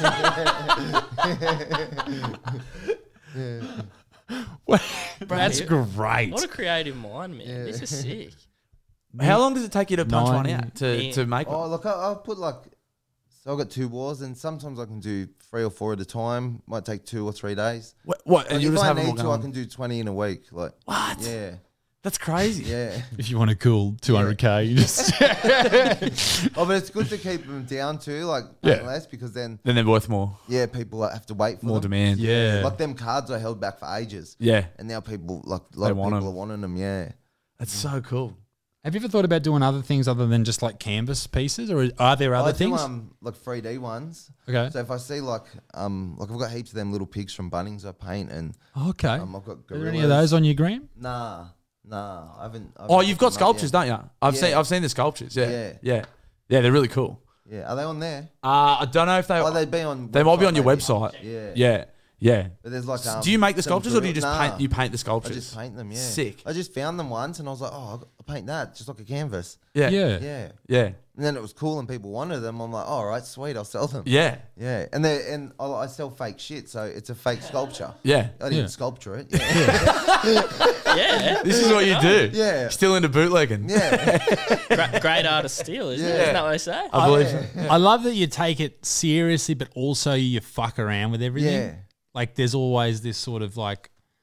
That's great. What a creative mind, man. Yeah. This is sick. How long does it take you to punch one Nine- out to, to make Oh, one? look, I, I'll put like, so I've got two wars, and sometimes I can do three or four at a time. Might take two or three days. What? what and Like you if just I have them all need to, I going? can do twenty in a week. Like, What? yeah, That's crazy. yeah. If you want to cool two hundred k, you just Oh, but it's good to keep them down too, like Yeah. paying less, because then, Then they're worth more. yeah, people like, have to wait for More them. demand. yeah. Like them cards I held back for ages. Yeah. And now people, like a They lot of want people 'em. are wanting them, yeah. That's so cool. Have you ever thought about doing other things other than just like canvas pieces, or are there other I do, things? um, like three D ones. Okay. So if I see like, um, like I've got heaps of them little pigs from Bunnings I paint, and Okay. um, I've got Are gorillas. there any of those on your gram? Nah, nah, I haven't. I Oh, haven't you've put got them up sculptures, yet. don't you? I've Yeah. seen I've seen the sculptures. Yeah. Yeah. Yeah. Yeah, they're really cool. Yeah, are they on there? Uh, I don't know if they Oh, they'd be on. they might be website on your maybe. website. Yeah. Yeah. Yeah. But there's like. Um, do you make the some sculptures, or do you gorilla- just Nah, paint? You paint the I sculptures. just paint them. Yeah. Sick. I just found them once, and I was like, oh, I'll paint that just like a canvas. Yeah. Yeah. Yeah. Yeah. And then it was cool, and people wanted them. I'm like, oh, all right, sweet, I'll sell them. Yeah. Yeah, and they and I, I sell fake shit, so it's a fake sculpture. Yeah. I didn't Yeah. sculpture it. Yeah, Yeah. This is what you do. Yeah. Still into bootlegging. yeah. Great, great art of steel, isn't it? Yeah. Isn't that what they say? I believe so. I love that you take it seriously, but also you fuck around with everything. Yeah. Like there's always this sort of like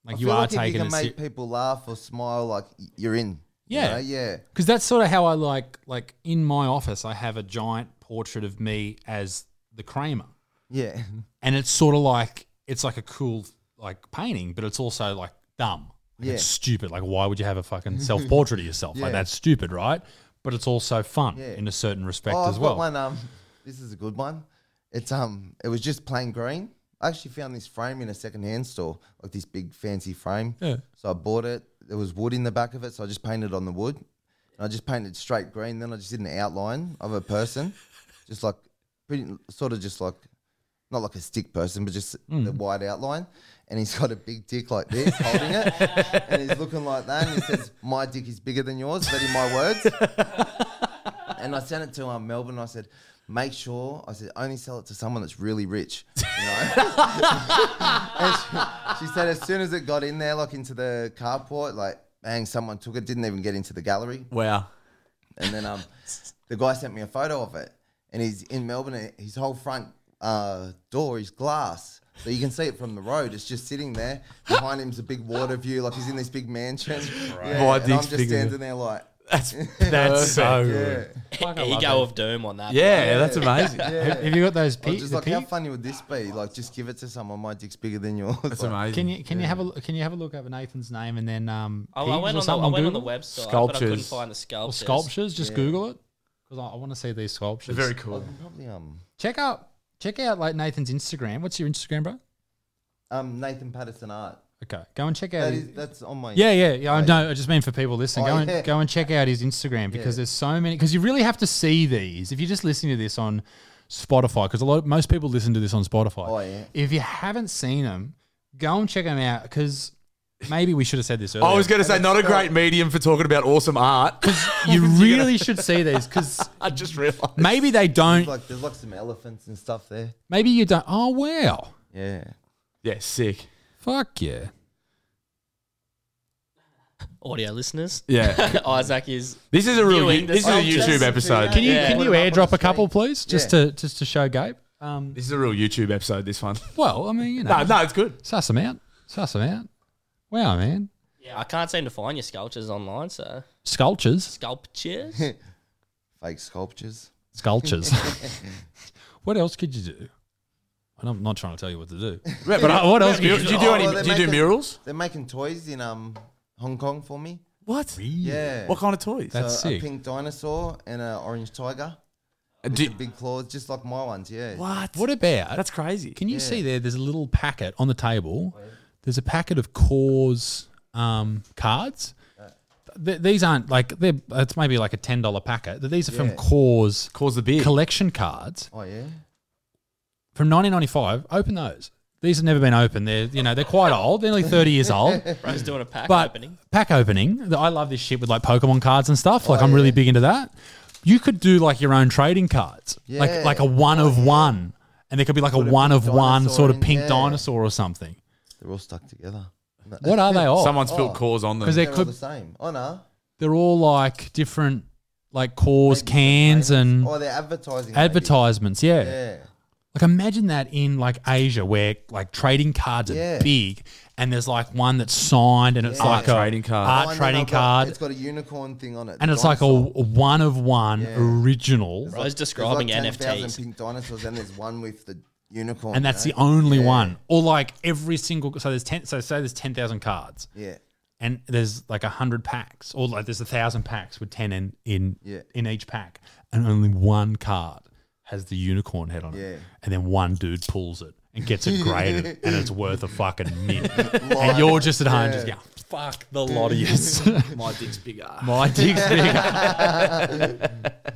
Like I you feel are like if taking you can it. make se- people laugh or smile, like y- you're in. you Yeah. know? Yeah. Because that's sort of how I like, like in my office, I have a giant portrait of me as the Kramer. Yeah. And it's sort of like, it's like a cool like painting, but it's also like dumb. Like Yeah. It's stupid. Like why would you have a fucking self-portrait of yourself? Yeah. Like that's stupid, right? But it's also fun Yeah. in a certain respect Oh, as I've well. got one. Um, this is a good one. It's um, it was just plain green. I actually found this frame in a second-hand store, like this big fancy frame. Yeah. So I bought it. There was wood in the back of it, so I just painted on the wood. And I just painted straight green. Then I just did an outline of a person, just like pretty, sort of just like, not like a stick person, but just Mm. the wide outline. And he's got a big dick like this, holding it, and he's looking like that. And he says, "My dick is bigger than yours." That in my words. And I sent it to um, Melbourne. And I said, "Make sure," I said, "only sell it to someone that's really rich." You know? And she, she said as soon as it got in there, like into the carport, like bang, someone took it. Didn't even get into the gallery. Wow. And then um, the guy sent me a photo of it, and he's in Melbourne. And his whole front uh, door is glass, so you can see it from the road. It's just sitting there. Behind him's a big water view, like he's in this big mansion. Yeah, My and I'm dick's just bigger standing than- there like, That's That's so yeah. good. Fuck, I love Ego that. of doom on that. yeah, that's amazing. Yeah. Have you got those I was pe- just the like, how pe- funny would this be? Like, just give it to someone. My dick's bigger than yours. That's Like, amazing. Can you can you have a can you have a look over Nathan's name and then um I, I Peeves went or on the, something I went on the Google? website, but I couldn't Sculptures. find the Or sculptures. sculptures? Just Yeah. Google it because I, I want to see these sculptures. Very cool. Probably um, Check out check out like Nathan's Instagram. What's your Instagram, bro? um, Nathan Patterson art. Okay, go and check out. That his, is, that's on my. yeah, yeah, yeah. I Right. know. I just mean for people listening. Oh, go and yeah. go and check out his Instagram because Yeah. there's so many. Because you really have to see these. If you're just listening to this on Spotify, because a lot of, most people listen to this on Spotify. Oh, yeah. If you haven't seen them, go and check them out because maybe we should have said this earlier. I was going to say, it's not a spelled- great medium for talking about awesome art. you really should see these because I just realised. maybe they don't. There's like, there's like some elephants and stuff there. Maybe you don't. Oh wow! Yeah. Yeah, sick. Fuck yeah! Audio listeners. Yeah. Isaac is. This is a real. Viewing This is the a sculptures. YouTube episode. Can you Yeah. can Put you 'em up on airdrop the a couple, screen. please, just Yeah. to just to show Gabe? Um, This is a real YouTube episode. This one. well, I mean, you know, No, no, it's good. suss them out, suss them out. Wow, man, Yeah, I can't seem to find your sculptures online. So sculptures, sculptures. Fake sculptures. sculptures. What else could you do? And I'm not trying to tell you what to do. But But uh, what else could Did you you do? do Oh, any? well, they're Do you do making- murals? They're making toys in um Hong Kong for me. What? Yeah. What kind of toys? That's so sick. a pink dinosaur and an orange tiger. Uh, With do- the big claws, just like my ones. Yeah. what? What about? That's crazy. Can you Yeah. see there? There's a little packet on the table. There's a packet of Cause um, cards. Th- these aren't like they're. It's maybe like a ten dollar packet. These are from Yeah. Cause Cause the beer. collection cards Oh yeah. from nineteen ninety-five. Open those. These have never been opened. They're you know they're quite old. They're nearly thirty years old. Bro's doing a pack But opening. pack opening. I love this shit with like Pokemon cards and stuff. Like I'm really yeah. big into that. You could do like your own trading cards, like Yeah. like a one Oh, of yeah. one, and there could be like Put a a one pink of one dinosaur sort of in, pink yeah. dinosaur or something. They're all stuck together. What are they all? Someone spilled Oh. cause on them. Because they They're all could. the same. Oh no. They're all like different, like cause Maybe cans different and flavors. Oh, they're advertising. maybe. advertisements. Yeah. Yeah. Like imagine that in like Asia where like trading cards are Yeah. big and there's like one that's signed and it's Yeah. like Art a trading card. art Oh, and then trading I've got- card. It's got a unicorn thing on it. and the it's like a, dinosaur. a one of one Yeah. original. Bro's There's describing like N ten F thousand Ts. pink dinosaurs, and there's one with the unicorn. And that's you the know? only Yeah. one. Or like every single so there's ten so say there's ten thousand cards. Yeah. And there's like a hundred packs, or like there's a thousand packs with ten in in, Yeah. in each pack, and only one card has the unicorn head on it. Yeah. And then one dude pulls it and gets it graded, and it's worth a fucking mint. And you're just at home, just going, "Fuck the lot of yous." My dick's bigger. My dick's bigger. Yeah,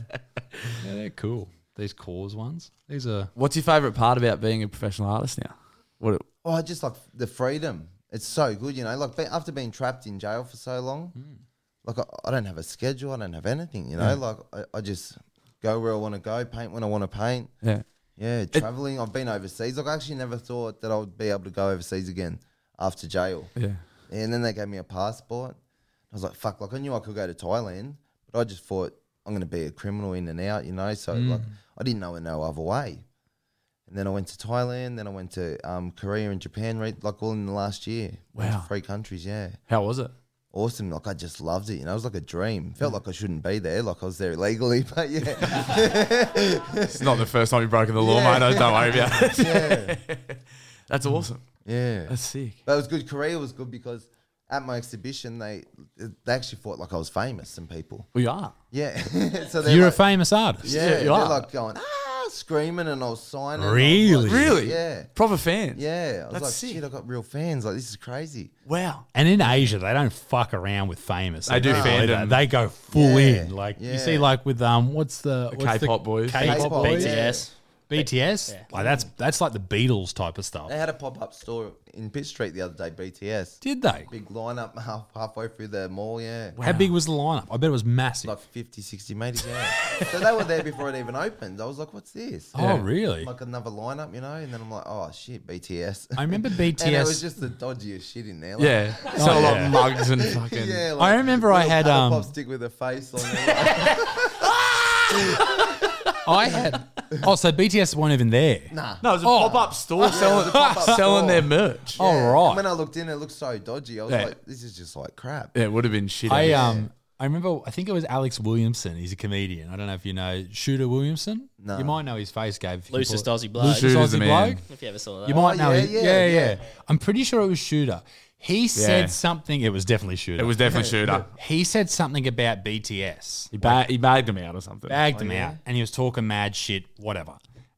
they're cool. These cause ones. These are. What's your favourite part about being a professional artist now? What? Oh, I just like the freedom. It's so good, you know. Like be, after being trapped in jail for so long, like I, I don't have a schedule. I don't have anything, you know. Yeah. Like I, I just go where I want to go, paint when I want to paint. Yeah. Yeah, traveling. I've been overseas. Like I actually never thought that I would be able to go overseas again after jail. Yeah. And then they gave me a passport. I was like, fuck. Like I knew I could go to Thailand, but I just thought I'm going to be a criminal in and out, you know. So like I didn't know no other way. And then I went to Thailand. Then I went to um, Korea and Japan, right, like all in the last year. Went Wow. to three countries, yeah. How was it? Awesome. Like, I just loved it. You know, it was like a dream. Felt like I shouldn't be there. Like, I was there illegally, but yeah. It's not the first time you've broken the law, Yeah. mate. Don't worry about it. Yeah. That's awesome. Yeah. That's sick. But it was good. Korea was good because at my exhibition, they they actually thought like I was famous, some people. We are. Yeah. So they're You're like, a famous artist. Yeah, Yeah, you they're are. like going, ah, screaming, and I was signing. and I was Really? like, Really? Yeah. Proper fans. Yeah. I was That's like, sick. shit, I got real fans. Like, this is crazy. Wow. And in Asia, they don't fuck around with famous. They do really fandom. They go full Yeah, in. Like you yeah. see, like with um, what's the, what's the K-pop boys. K-pop K-pop, boys? B T S. B T S. Yeah. Like that's that's like the Beatles type of stuff. They had a pop up store in Pitt Street the other day, B T S. Did they? Big lineup half, halfway through the mall, yeah. How big was the lineup? I bet it was massive. Like fifty, sixty meters, yeah. So they were there before it even opened. I was like, what's this? oh, really? Like another lineup, you know? And then I'm like, oh, shit, B T S. I remember B T S. And it was just the dodgiest shit in there. Like, Yeah. Sell a lot yeah. of mugs and fucking. Yeah, I remember I little had, paddle um, pop stick with a face on it. I had. Oh, so B T S weren't even there. Nah. No, it was a Oh. pop up store selling, a pop-up selling store. their merch. Oh, Yeah. right. And when I looked in, it looked so dodgy. I was Yeah. like, this is just like crap. Yeah, it would have been shit. I eh? um. I remember. I think it was Alex Williamson. He's a comedian. I don't know if you know Shooter Williamson. No. You might know his face, Gabe. if you Loosest pull it- Aussie bloke. Loosest Shooter's Aussie the man. bloke. If you ever saw that. You might Oh, know. yeah, his- yeah, yeah, yeah, yeah. I'm pretty sure it was Shooter. He said something. It was definitely Shooter. It was definitely shooter. He said something about B T S. He, ba- he bagged him out or something. Bagged him out, and he was talking mad shit, whatever.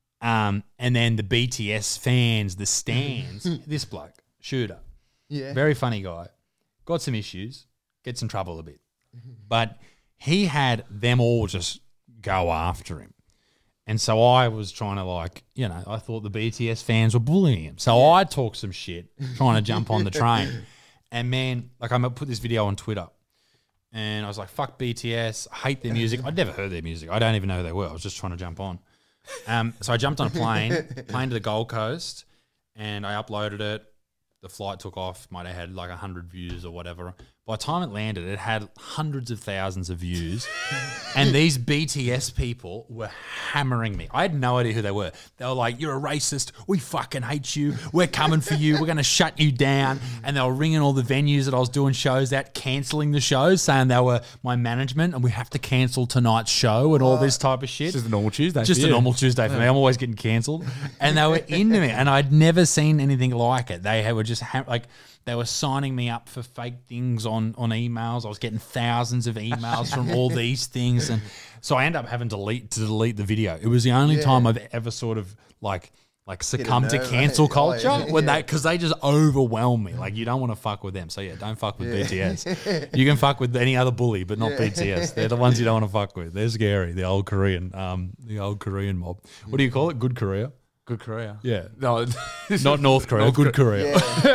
Um, and then the B T S fans, the stands, this bloke, Shooter, Yeah. very funny guy, got some issues, gets in trouble a bit, but he had them all just go after him. And so I was trying to like, you know, I thought the B T S fans were bullying him. So I talked some shit, trying to jump on the train. And man, like I'm gonna put this video on Twitter. And I was like, fuck B T S, I hate their music. I'd never heard their music. I don't even know who they were. I was just trying to jump on. Um, so I jumped on a plane, plane to the Gold Coast, and I uploaded it. The flight took off. Might have had like one hundred views or whatever. By the time it landed, it had hundreds of thousands of views. And these B T S people were hammering me. I had no idea who they were. They were like, you're a racist. We fucking hate you. We're coming for you. We're going to shut you down. And they were ringing all the venues that I was doing shows at, cancelling the shows, saying they were my management and we have to cancel tonight's show and all this type of shit. It's just a normal Tuesday. Just for a you. normal Tuesday for me. I'm always getting cancelled. And they were into me. And I'd never seen anything like it. They were just ha- like, they were signing me up for fake things on, on emails. I was getting thousands of emails from all these things. And so I ended up having to delete, to delete the video. It was the only Yeah. time I've ever sort of like like succumbed to nerve, cancel right? culture Oh, yeah. when Yeah. they because they just overwhelm me. Like you don't want to fuck with them. So yeah, don't fuck with B T S. You can fuck with any other bully, but not B T S. They're the ones you don't want to fuck with. They're scary. The old Korean, um, the old Korean mob. What do you call it? Good Korea? Good Korea. Yeah. No, Not North Korea. North Good Ko- Korea.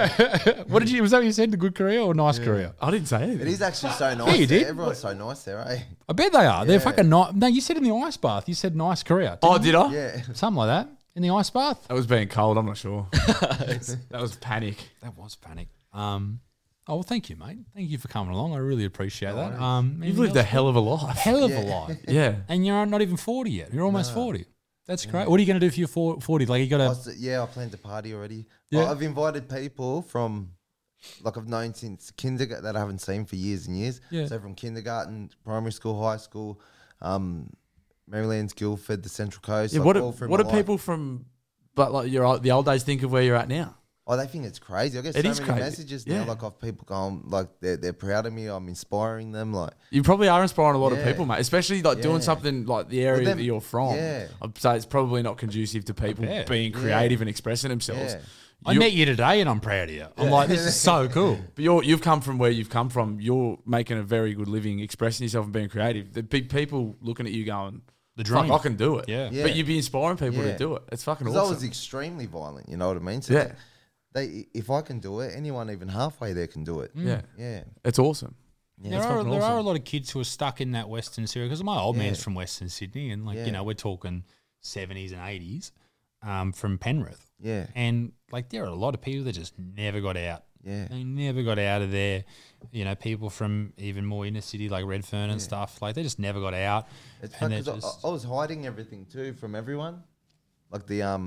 What did you? Was that what you said? The Good Korea or Nice Korea? I didn't say anything. It is actually so nice. you there. did. Everyone's so nice there, eh? I bet they are. They're Yeah. fucking nice. No, you said in the ice bath. You said Nice Korea. Oh, didn't did you? I? Yeah. Something like that in the ice bath. That was being cold. I'm not sure. that was panic. That was panic. Um. Oh well, thank you, mate. Thank you for coming along. I really appreciate that. Um, You've lived a hell of a life. hell of a Yeah. life, Yeah. and you're not even forty yet. You're almost forty. That's great. What are you going to do for your four- forty? Like you got I to. was- yeah, I planned to party already. Yeah. Well, I've invited people from, like I've known since kindergarten that I haven't seen for years and years. Yeah. So from kindergarten, primary school, high school, um, Maryland's, Guildford, the Central Coast. Yeah. like, What all do, through what my do life. people from, but like your old- the old days think of where you're at now? Oh, they think it's crazy. I get It so is many crazy. messages Yeah. now, like of people going, like they're they're proud of me. I'm inspiring them. Like, You probably are inspiring a lot of Yeah. people, mate. Especially like doing Yeah. something like the area them- that you're from. yeah. I'd say it's probably not conducive to people bet. being creative and expressing themselves. Yeah. I You- met you today, and I'm proud of you. I'm like, this is so cool. But you're, you've come from where you've come from. You're making a very good living, expressing yourself and being creative. The big people looking at you going, The "Fuck, dream. I can do it." Yeah. Yeah. But you'd be inspiring people Yeah. to do it. It's fucking because awesome. I was extremely violent. You know what I mean? So Yeah. They, if I can do it, anyone even halfway there can do it. yeah. Yeah. It's awesome. Yeah, there it's are fucking there are a awesome. lot of kids who are stuck in that Western Syria because my old Yeah. man's from Western Sydney, and like Yeah. you know we're talking seventies and eighties, um, from Penrith, Yeah. and like there are a lot of people that just never got out. Yeah. They never got out of there. You know, people from even more inner city like Redfern and stuff, like they just never got out. It's and fun they're 'cause I, just- I was hiding everything too from everyone, like the um,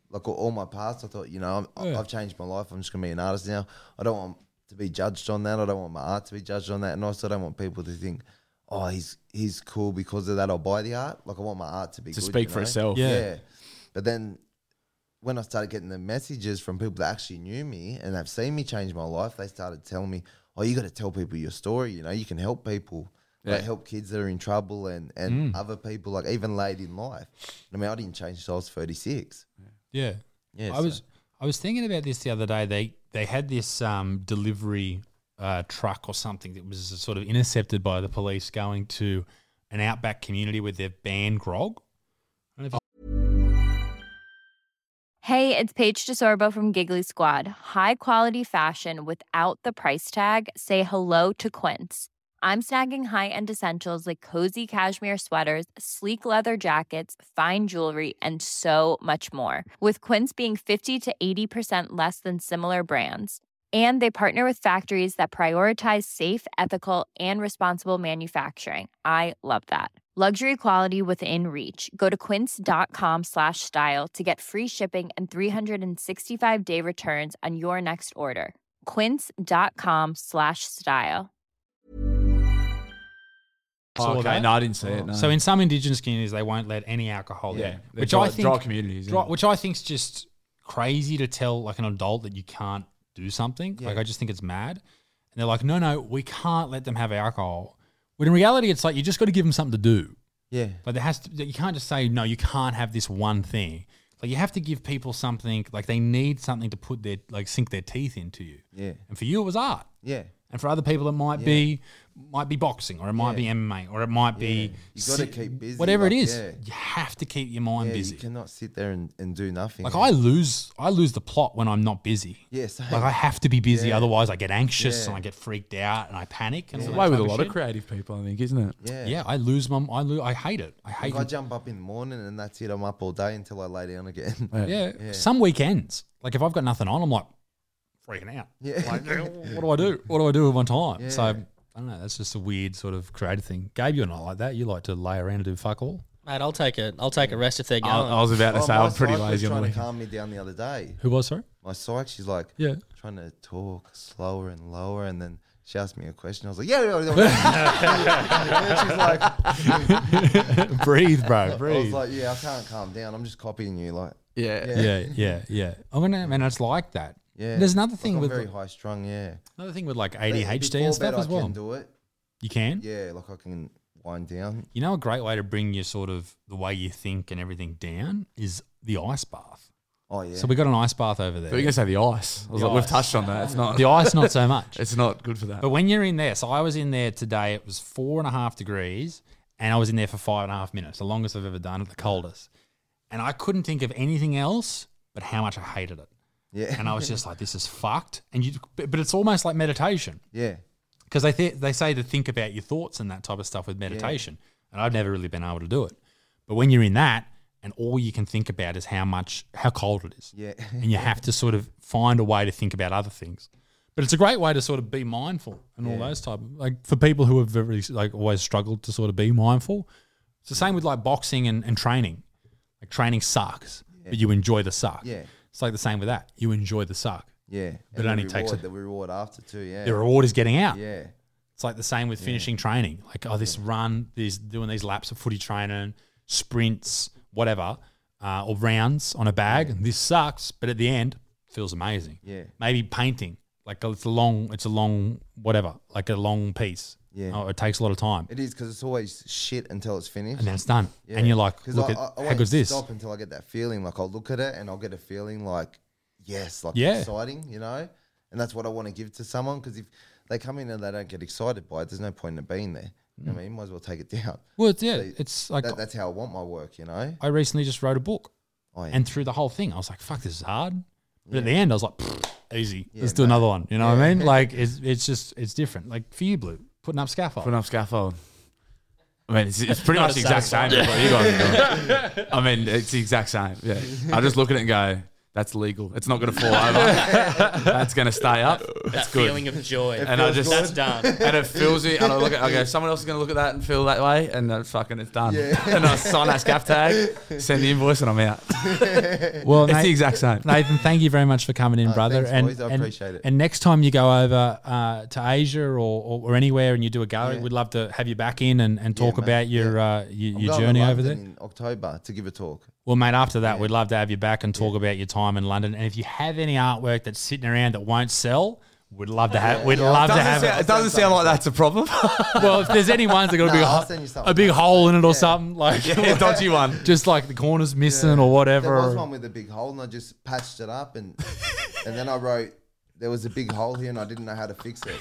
like all, all my past. I thought, you know, I'm, Yeah. I've changed my life. I'm just gonna be an artist now. I don't want to be judged on that. I don't want my art to be judged on that, and I also don't want people to think, oh, he's he's cool because of that. I'll buy the art. Like I want my art to be To good, speak you for know? itself. Yeah. Yeah. But then when I started getting the messages from people that actually knew me and have seen me change my life, they started telling me, oh, you got to tell people your story. You know, you can help people. Like Yeah. help kids that are in trouble and, and other people, like even late in life. I mean, I didn't change until I was thirty-six. Yeah. Yeah, I so- was I was thinking about this the other day. They they had this um, delivery uh, truck or something that was sort of intercepted by the police going to an outback community where they've banned grog. I don't know if Hey, it's Paige DeSorbo from Giggly Squad. High quality fashion without the price tag. Say hello to Quince. I'm snagging high-end essentials like cozy cashmere sweaters, sleek leather jackets, fine jewelry, and so much more. With Quince being fifty to eighty percent less than similar brands. And they partner with factories that prioritize safe, ethical, and responsible manufacturing. I love that. Luxury quality within reach. Go to quince.com slash style to get free shipping and three sixty-five day returns on your next order. Quince.com slash style. Saw okay, that. no, I didn't see it. No. So in some Indigenous communities, they won't let any alcohol yeah, in, they're which dry, I think dry communities. dry- yeah. which I think's just crazy to tell like an adult that you can't do something. Yeah. Like I just think it's mad. And they're like, no, no, we can't let them have alcohol. When in reality, it's like you just got to give them something to do. Yeah. Like there has to, you can't just say no. You can't have this one thing. Like you have to give people something. Like they need something to put their like sink their teeth into you. Yeah. And for you, it was art. Yeah. And for other people, it might Yeah. be might be boxing, or it might Yeah. be M M A, or it might be You gotta si- keep busy, Whatever it like, is, yeah. you have to keep your mind Yeah, busy. you cannot sit there and, and do nothing. Like man. I lose, I lose the plot when I'm not busy. Yeah, same. Like I have to be busy, Yeah. otherwise I get anxious Yeah. and I get freaked out and I panic. And It's all the that way with a type lot of shit. creative people, I think, isn't it? Yeah. Yeah, I lose my, I lose, I hate it. I hate Like I it. jump up in the morning and that's it. I'm up all day until I lay down again. Yeah. Yeah. Some weekends, like if I've got nothing on, I'm like freaking out. Yeah. Like, what do I do? What do I do with my time? Yeah. So I don't know. That's just a weird sort of creative thing. Gabe, you're not like that. You like to lay around and do fuck all. Mate, I'll take a I'll take a rest if they're I, going. I was about to Oh, say my I'm pretty psych was lazy on the trying to weekend. calm me down the other day. Who was, sorry? My psych, she's like, Yeah. trying to talk slower and lower, and then she asked me a question. I was like, yeah, yeah, yeah. And then she's like, Breathe, bro. I was Breathe. like, yeah, I can't calm down. I'm just copying you. Like, Yeah. Yeah. yeah, yeah, yeah. I'm gonna, man, it's like that. yeah. There's another Like, thing I'm with very high strung. Yeah. another thing with like A But D H D before and stuff bed, as I well. can do it. You can. Yeah, like I can wind down. You know, a great way to bring your sort of the way you think and everything down is the ice bath. Oh yeah. So we got an ice bath over there. But you're going to say the ice. I was The like, we've ice. touched on that. It's not. The ice, not so much. It's not good for that. But when you're in there, so I was in there today, it was four and a half degrees, and I was in there for five and a half minutes, the longest I've ever done at the coldest. And I couldn't think of anything else but how much I hated it. yeah. And I was just like, this is fucked. And you, but but it's almost like meditation yeah. because they th- they say to think about your thoughts and that type of stuff with meditation. And I've never really been able to do it. But when you're in that, and all you can think about is how much how cold it is. Yeah. And you have to sort of find a way to think about other things. But it's a great way to sort of be mindful and all Yeah. those type of, like for people who have very like always struggled to sort of be mindful. It's the same with like boxing and, and training. Like training sucks, but you enjoy the suck. Yeah. It's like the same with that. You enjoy the suck. Yeah. But And it only the takes reward, a- the reward after too. Yeah. The reward is getting out. Yeah. It's like the same with finishing training. Like, oh, this run, these doing these laps of footy training, sprints, whatever, uh, or rounds on a bag. And this sucks, but at the end, feels amazing. Yeah. Maybe painting, like it's a long, it's a long, whatever, like a long piece. Yeah. Oh, it takes a lot of time, It is because it's always shit until it's finished. and then it's done. Yeah. And you're like, 'Cause look I, at I, I how won't good's this? Stop until I get that feeling. Like I'll look at it and I'll get a feeling like, yes, like Yeah. exciting, you know. And that's what I want to give to someone because if they come in and they don't get excited by it, there's no point in being there. You know what I mean, might as well take it down. Well, it's, yeah, So it's like that, that's how I want my work, you know. I recently just wrote a book. Oh, yeah. And through the whole thing, I was like, fuck, this is hard. But at the end, I was like, "Pfft, easy. Yeah, Let's do mate. another one. You know what Yeah. I mean? Like, it's it's just, it's different. Like for you, Blue, putting up scaffold. Putting up scaffold. I mean, it's, it's pretty Not much the as exact same as what you guys are doing. I mean, it's the exact same. Yeah. I just look at it and go, That's legal. It's not going to fall over. That's going to stay up. That That's good. feeling of joy. And I just That's done. And it fills me. And I look at. I go. Someone else is going to look at that and feel that way, and then fucking it's done. Yeah. And I sign that scaff tag, send the invoice, and I'm out. Well, It's Nathan, the exact same. Nathan, thank you very much for coming in, Oh, brother. thanks, and, boys. I and- appreciate it. And next time you go over uh, to Asia or, or, or anywhere and you do a gallery, Yeah. we'd love to have you back in and, and talk Yeah, mate. about your Yeah. uh, your, I'm your going to journey over London there. in October to give a talk. Well, mate, after that, Yeah. we'd love to have you back and talk about your time in London. And if you have any artwork that's sitting around that won't sell, we'd love to have. We'd Yeah. love to Doesn't have sound, it. it doesn't sound like that's a problem. Well, if there's any ones that got a Nah, big, I'll ho- send you something. a big hole in it or something like yeah, dodgy one. just like the corners missing or whatever. There was one with a big hole, and I just patched it up, and and then I wrote, "There was a big hole here, and I didn't know how to fix it."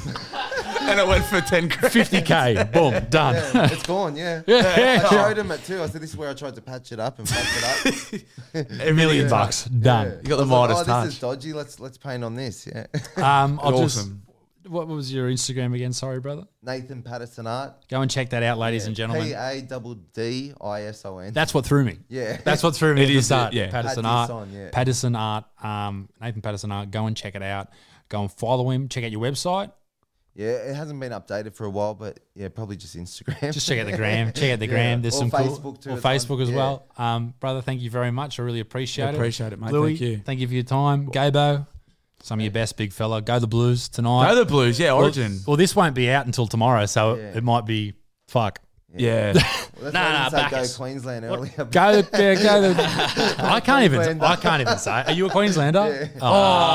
And it went for ten grand. fifty K, boom, done. Yeah, it's gone. Yeah. Yeah. I showed him it too. I said, "This is where I tried to patch it up and patch it up." A million bucks, done. Yeah. You got the I was like, Midas oh, touch. this is dodgy. Let's let's paint on this. Yeah. Um, I'll Awesome. just. What was your Instagram again? Sorry, brother. Nathan Patterson Art. Go and check that out, ladies and gentlemen. P A D D I S O N. That's what threw me. Yeah. That's what threw me It at the is, start. yeah. Patterson Art. Patterson, yeah. Patterson Art. Um, Nathan Patterson Art. Go and check it out. Go and follow him. Check out your website. Yeah, it hasn't been updated for a while, but yeah, probably just Instagram. Just check out the gram. Check out the Yeah. gram. There's Or some Facebook cool. too, Or it's on- Facebook as yeah. well. Um, brother, thank you very much. I really appreciate it. Appreciate it, mate. Louis, Thank you. Thank you for your time. Gabo, some of your best, big fella. Go the Blues tonight. Go the Blues. Yeah, Well- Origin. Well, this won't be out until tomorrow, so Yeah. it might be fuck. Yeah. Well, that's Nah, why I nah, didn't say Bacchus. go Queensland earlier. Go, yeah, go the. I can't even. Queenslander. I can't even say. Are you a Queenslander? Yeah.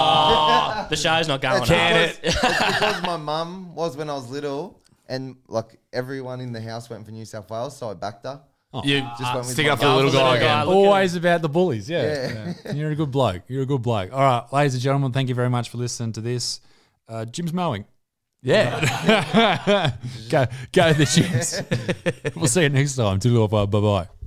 Oh, the show's not going Can on. it? It's because my mum was when I was little, and like everyone in the house went for New South Wales, so I backed her. You Just went with stick my up for the mum. little guy Little guy. again. Look Always about the bullies, yeah. Yeah. Yeah. You're a good bloke. You're a good bloke. All right, ladies and gentlemen, thank you very much for listening to this. Uh, Jim's mowing. Yeah. go, go the Jims. We'll see you next time. Toodle-off. Bye bye.